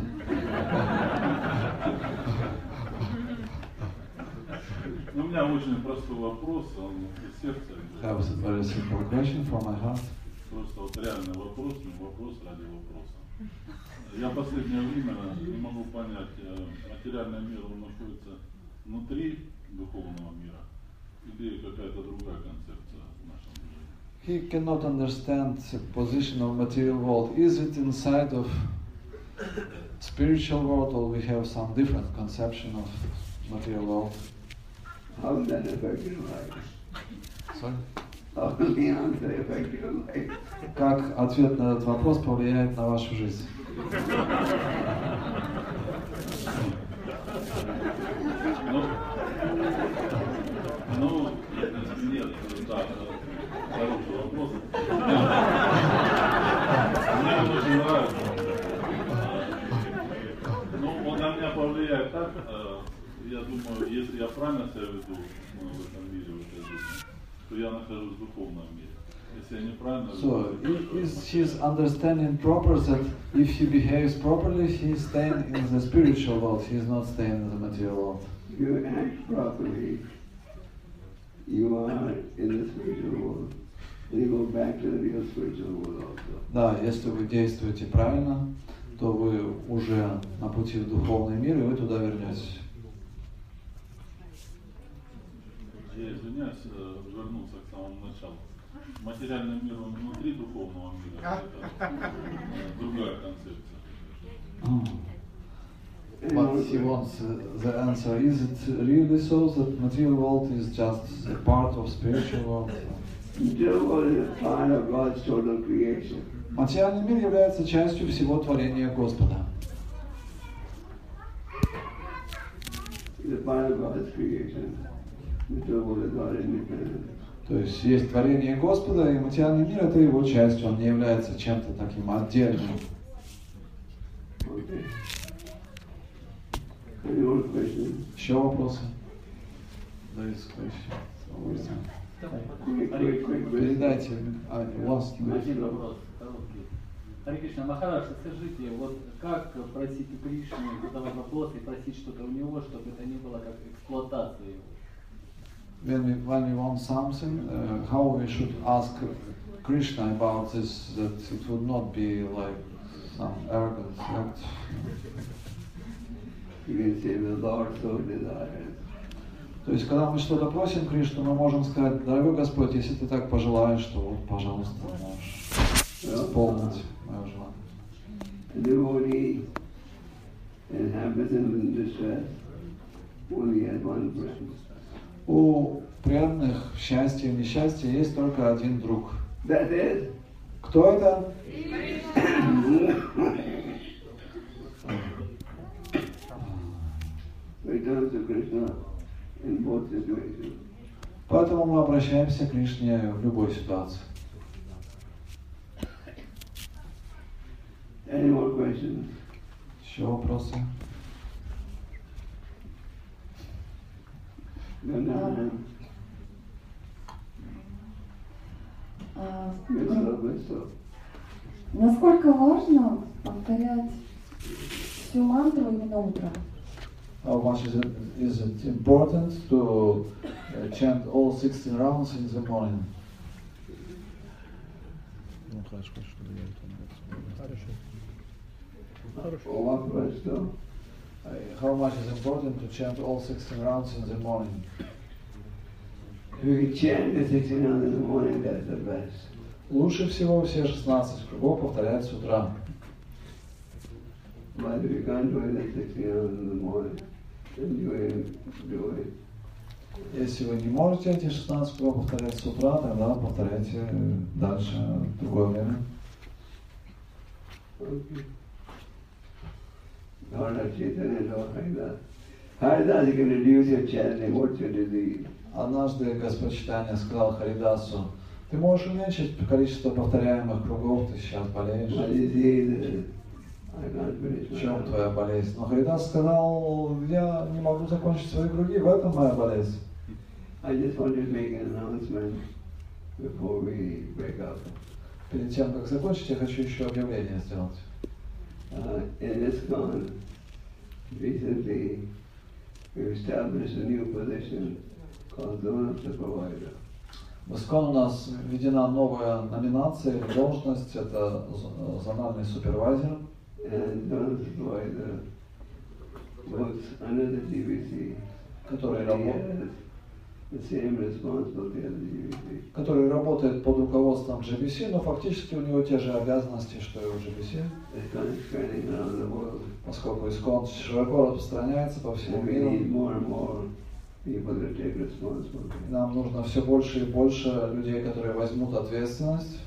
У меня очень простой вопрос, он из сердца. I have a very simple question from my heart. Просто вот реальный вопрос, не вопрос ради вопроса. Я в последнее время не могу понять, материальный мир он находится внутри духовного мира или какая-то другая концепция в нашем мире. He cannot understand the position of material world. Is it inside of spiritual world, or we have some different conception of material world? How does that affect your life? Sorry? How does the answer affect your life? Как ответ на этот вопрос повлияет на вашу жизнь? Ну, нет, да, хороший вопрос. Мне он очень нравится. Ну, он на меня повлияет так, я думаю, если я правильно себя веду в этом мире, в этой жизни, то я нахожусь в духовном мире. Если я неправильно So, is his understanding proper that if he behaves properly, he is staying in the spiritual world, he is not staying in the material world? If you act properly, you are in the spiritual world. And you go back to the real spiritual world also. Да, если вы действуете правильно, то вы уже на пути в духовный мир, и вы туда вернетесь. Я извиняюсь, вернуться к самому началу. Материальный мир он внутри духовного мира, это другая концепция. But he wants the answer. Is it really so that material world is just a part of spiritual world? Material world is a part of God's total creation. Материальный мир является частью всего творения Господа. It's a part of God's creation. Material world is not independent. То есть есть творение Господа, и материальный мир это его часть, он не является чем-то таким отдельным. Okay. Any more questions? Еще вопросы? There is question. Quick. Передайте, у вас Один вопрос короткий. Харе Кришна, Махарадж, скажите, вот как просить у Кришны задавать вопросы и просить что-то у него, чтобы это не было как эксплуатация его? When we want something, how we should ask Krishna about this, that it would not be like some arrogant act. You can say the Lord so desires. То есть, когда мы что-то просим Кришну, мы можем сказать: дорогой Господь, если ты так пожелаешь, то вот, пожалуйста, можешь исполнить мое желание. The devotee and happiness and distress only has one friend. У преданных в счастье и несчастье есть только один друг. That is. Кто это? We turn to Krishna in both situations. Поэтому мы обращаемся к Кришне в любой ситуации. Any more questions? Еще вопросы? Насколько важно повторять всю мантру именно утром? How much is it important to chant all 16 rounds in the morning? What verse though? How much is important to chant all 16 rounds in the morning? If you can chant the 16 rounds in the morning, that's the best. Лучше всего все 16 кругов повторять с утра. But if you can't do it at 16 rounds in the morning, then you do it. Если вы не можете эти 16 кругов повторять с утра, тогда повторяйте дальше в другое время. Okay. Lord Chaitanya, Lord Haridas. Haridas, you can reduce your chanting. What's your disease? Однажды Господь Чайтанья сказал Харидасу: ты можешь уменьшить количество повторяемых кругов, ты сейчас болеешь. В чем твоя болезнь? Но Харидас сказал: я не могу закончить свои круги, в этом моя болезнь. Перед тем, как закончить, я хочу еще объявление сделать. In ISKCON, recently, we established a new position called Zona Supervisor. В ISKCON у нас введена новая номинация или должность, это зональный супервайзер. And Zona Supervisor works under the GBC. Который работает под руководством GBC, но фактически у него те же обязанности, что и у GBC. Поскольку ISKCON широко распространяется по всему миру, нам нужно все больше и больше людей, которые возьмут ответственность.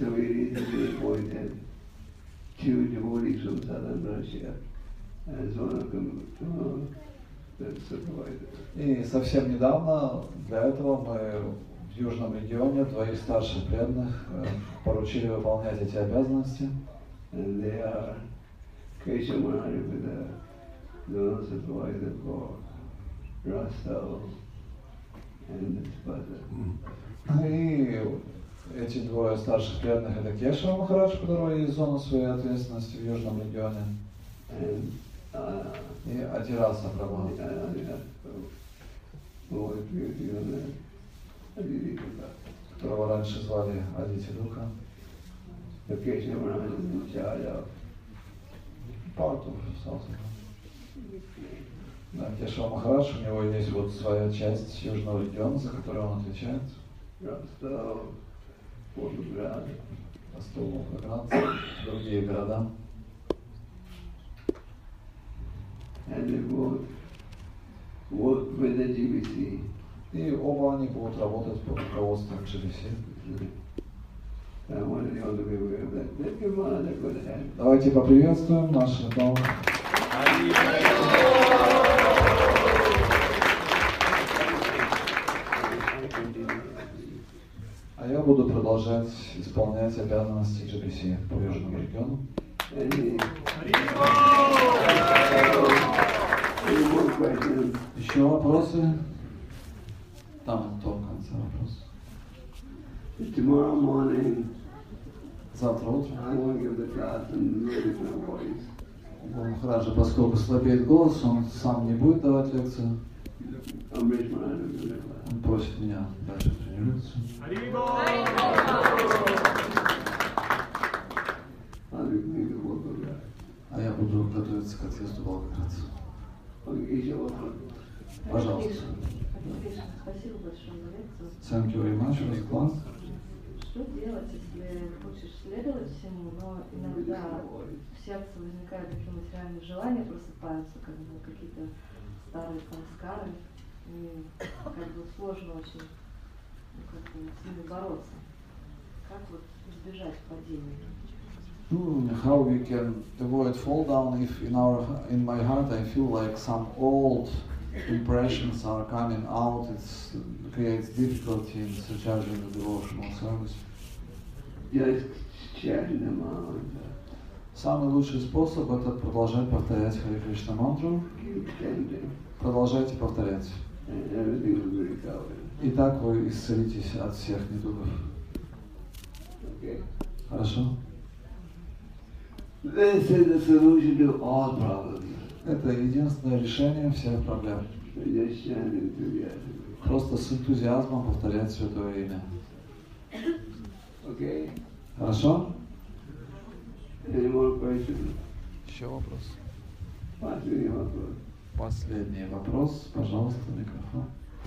И совсем недавно для этого мы в Южном регионе двоих старших преданных поручили выполнять эти обязанности. И эти двое старших преданных — это Кешава Махарадж, у которого есть зона своей ответственности в Южном регионе. И Адираса Прабху, которого раньше звали Адити Духа. Да, Кешава Махарадж, у него есть вот своя часть Южного региона, за которую он отвечает. Ростов, Волгоград, другие города. And they both work with the GBC. И оба они будут работать под руководством GBC. Давайте поприветствуем наших новых. А я буду продолжать исполнять обязанности GBC по Южному региону. Еще вопросы? Там, в том конце вопрос. Tomorrow morning, завтра утром, I won't give the class in my voice. Махараджа, поскольку слабеет голос, он сам не будет давать лекцию. Он просит меня дальше тренироваться. А я буду готовиться к отъезду в Волгоград. Пожалуйста. Спасибо большое за лекцию. Thank you very much for the class. Что делать, если хочешь следовать всему, но иногда в сердце возникают такие материальные желания, просыпаются, как бы какие-то старые самскары, и как бы сложно очень как бы с ними бороться. Как вот избежать падения? How we can avoid fall down if in my heart I feel like some old impressions are coming out, it creates difficulty in discharging the devotional service. Just chanting the mantra. Самый лучший способ — это продолжать повторять Харе Кришна мантру. Продолжайте повторять. И так вы исцелитесь от всех недугов. Хорошо? This is the solution to all problems. Это единственное решение всех проблем. Просто с энтузиазмом повторять Святое Имя. Okay. Хорошо? Any more questions? Еще вопрос? Последний вопрос, пожалуйста, микрофон.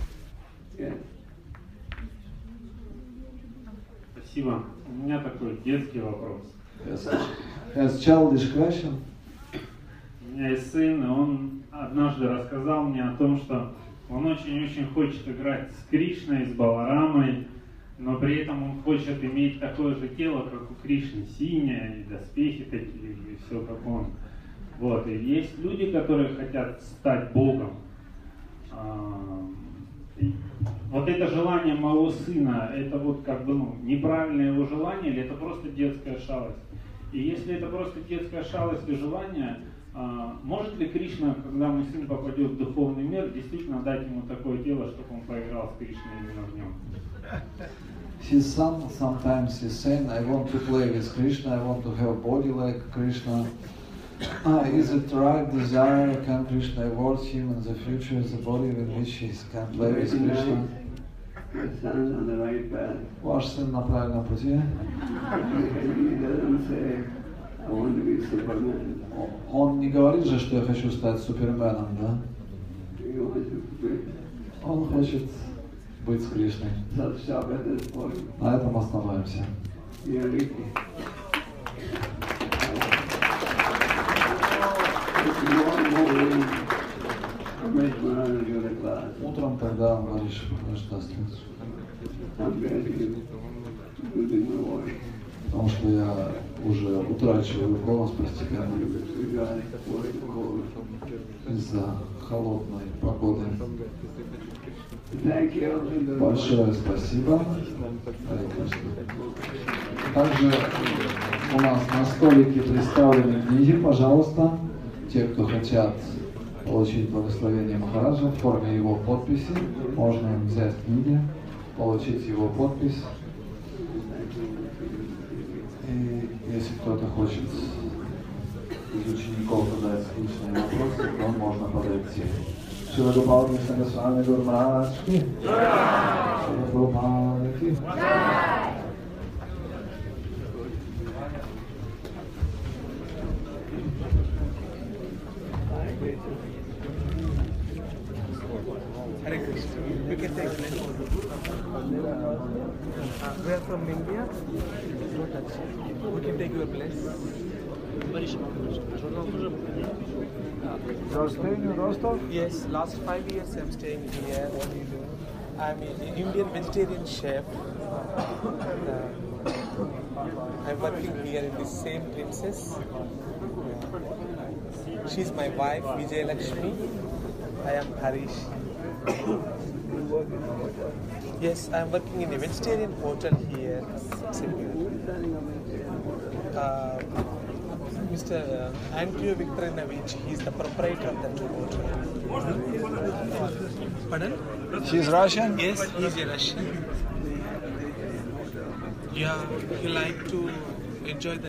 Спасибо. У меня такой детский вопрос. Has childish question. У меня есть сын, и он однажды рассказал мне о том, что он очень-очень хочет играть с Кришной, с Баларамой, но при этом он хочет иметь такое же тело, как у Кришны, синее, и доспехи такие же, и все как он. Вот. И есть люди, которые хотят стать Богом. Вот это желание моего сына, это вот как бы неправильное его желание, или это просто детская шалость? И если это просто детская шалость и желание, может ли Кришна, когда мой сын попадет в духовный мир, действительно дать ему такое тело, чтобы он поиграл с Кришной именно в нем? His son sometimes is saying, I want to play with Krishna, I want to have a body like Krishna. Is it right desire? Can Krishna award him in the future the body with which he can play with Krishna? Ваш сын на правильном пути. Он не говорит же, что я хочу стать Суперменом, да? Он хочет быть с Кришной. На этом остановимся. Утром тогда говоришь, что остается. Потому что я уже утрачиваю голос постепенно из-за холодной погоды. Большое спасибо. Также у нас на столике представлены книги, пожалуйста. Те, кто хотят получить благословение Махараджа в форме его подписи, можно взять книги, получить его подпись. И если кто-то хочет из учеников задать личные вопросы, то можно подойти. Шила Гопал Кришна Госвами Гуру Махарадж ки. Шила Гопал ки. Hare Krishna. We can take it. We are from India. No touch. We can take your place. You're staying in Rostov? Yes, last 5 years I'm staying here. What do you do? I'm an Indian vegetarian chef. I'm working here in the same Princess. She's my wife, Vijay Lakshmi. I am Harish. Yes, I'm working in a vegetarian hotel here. Mr. Andrew Viktorinovich, he's the proprietor of that hotel. Pardon? She's Russian? Yes, he's a Russian. Yeah, he like to enjoy the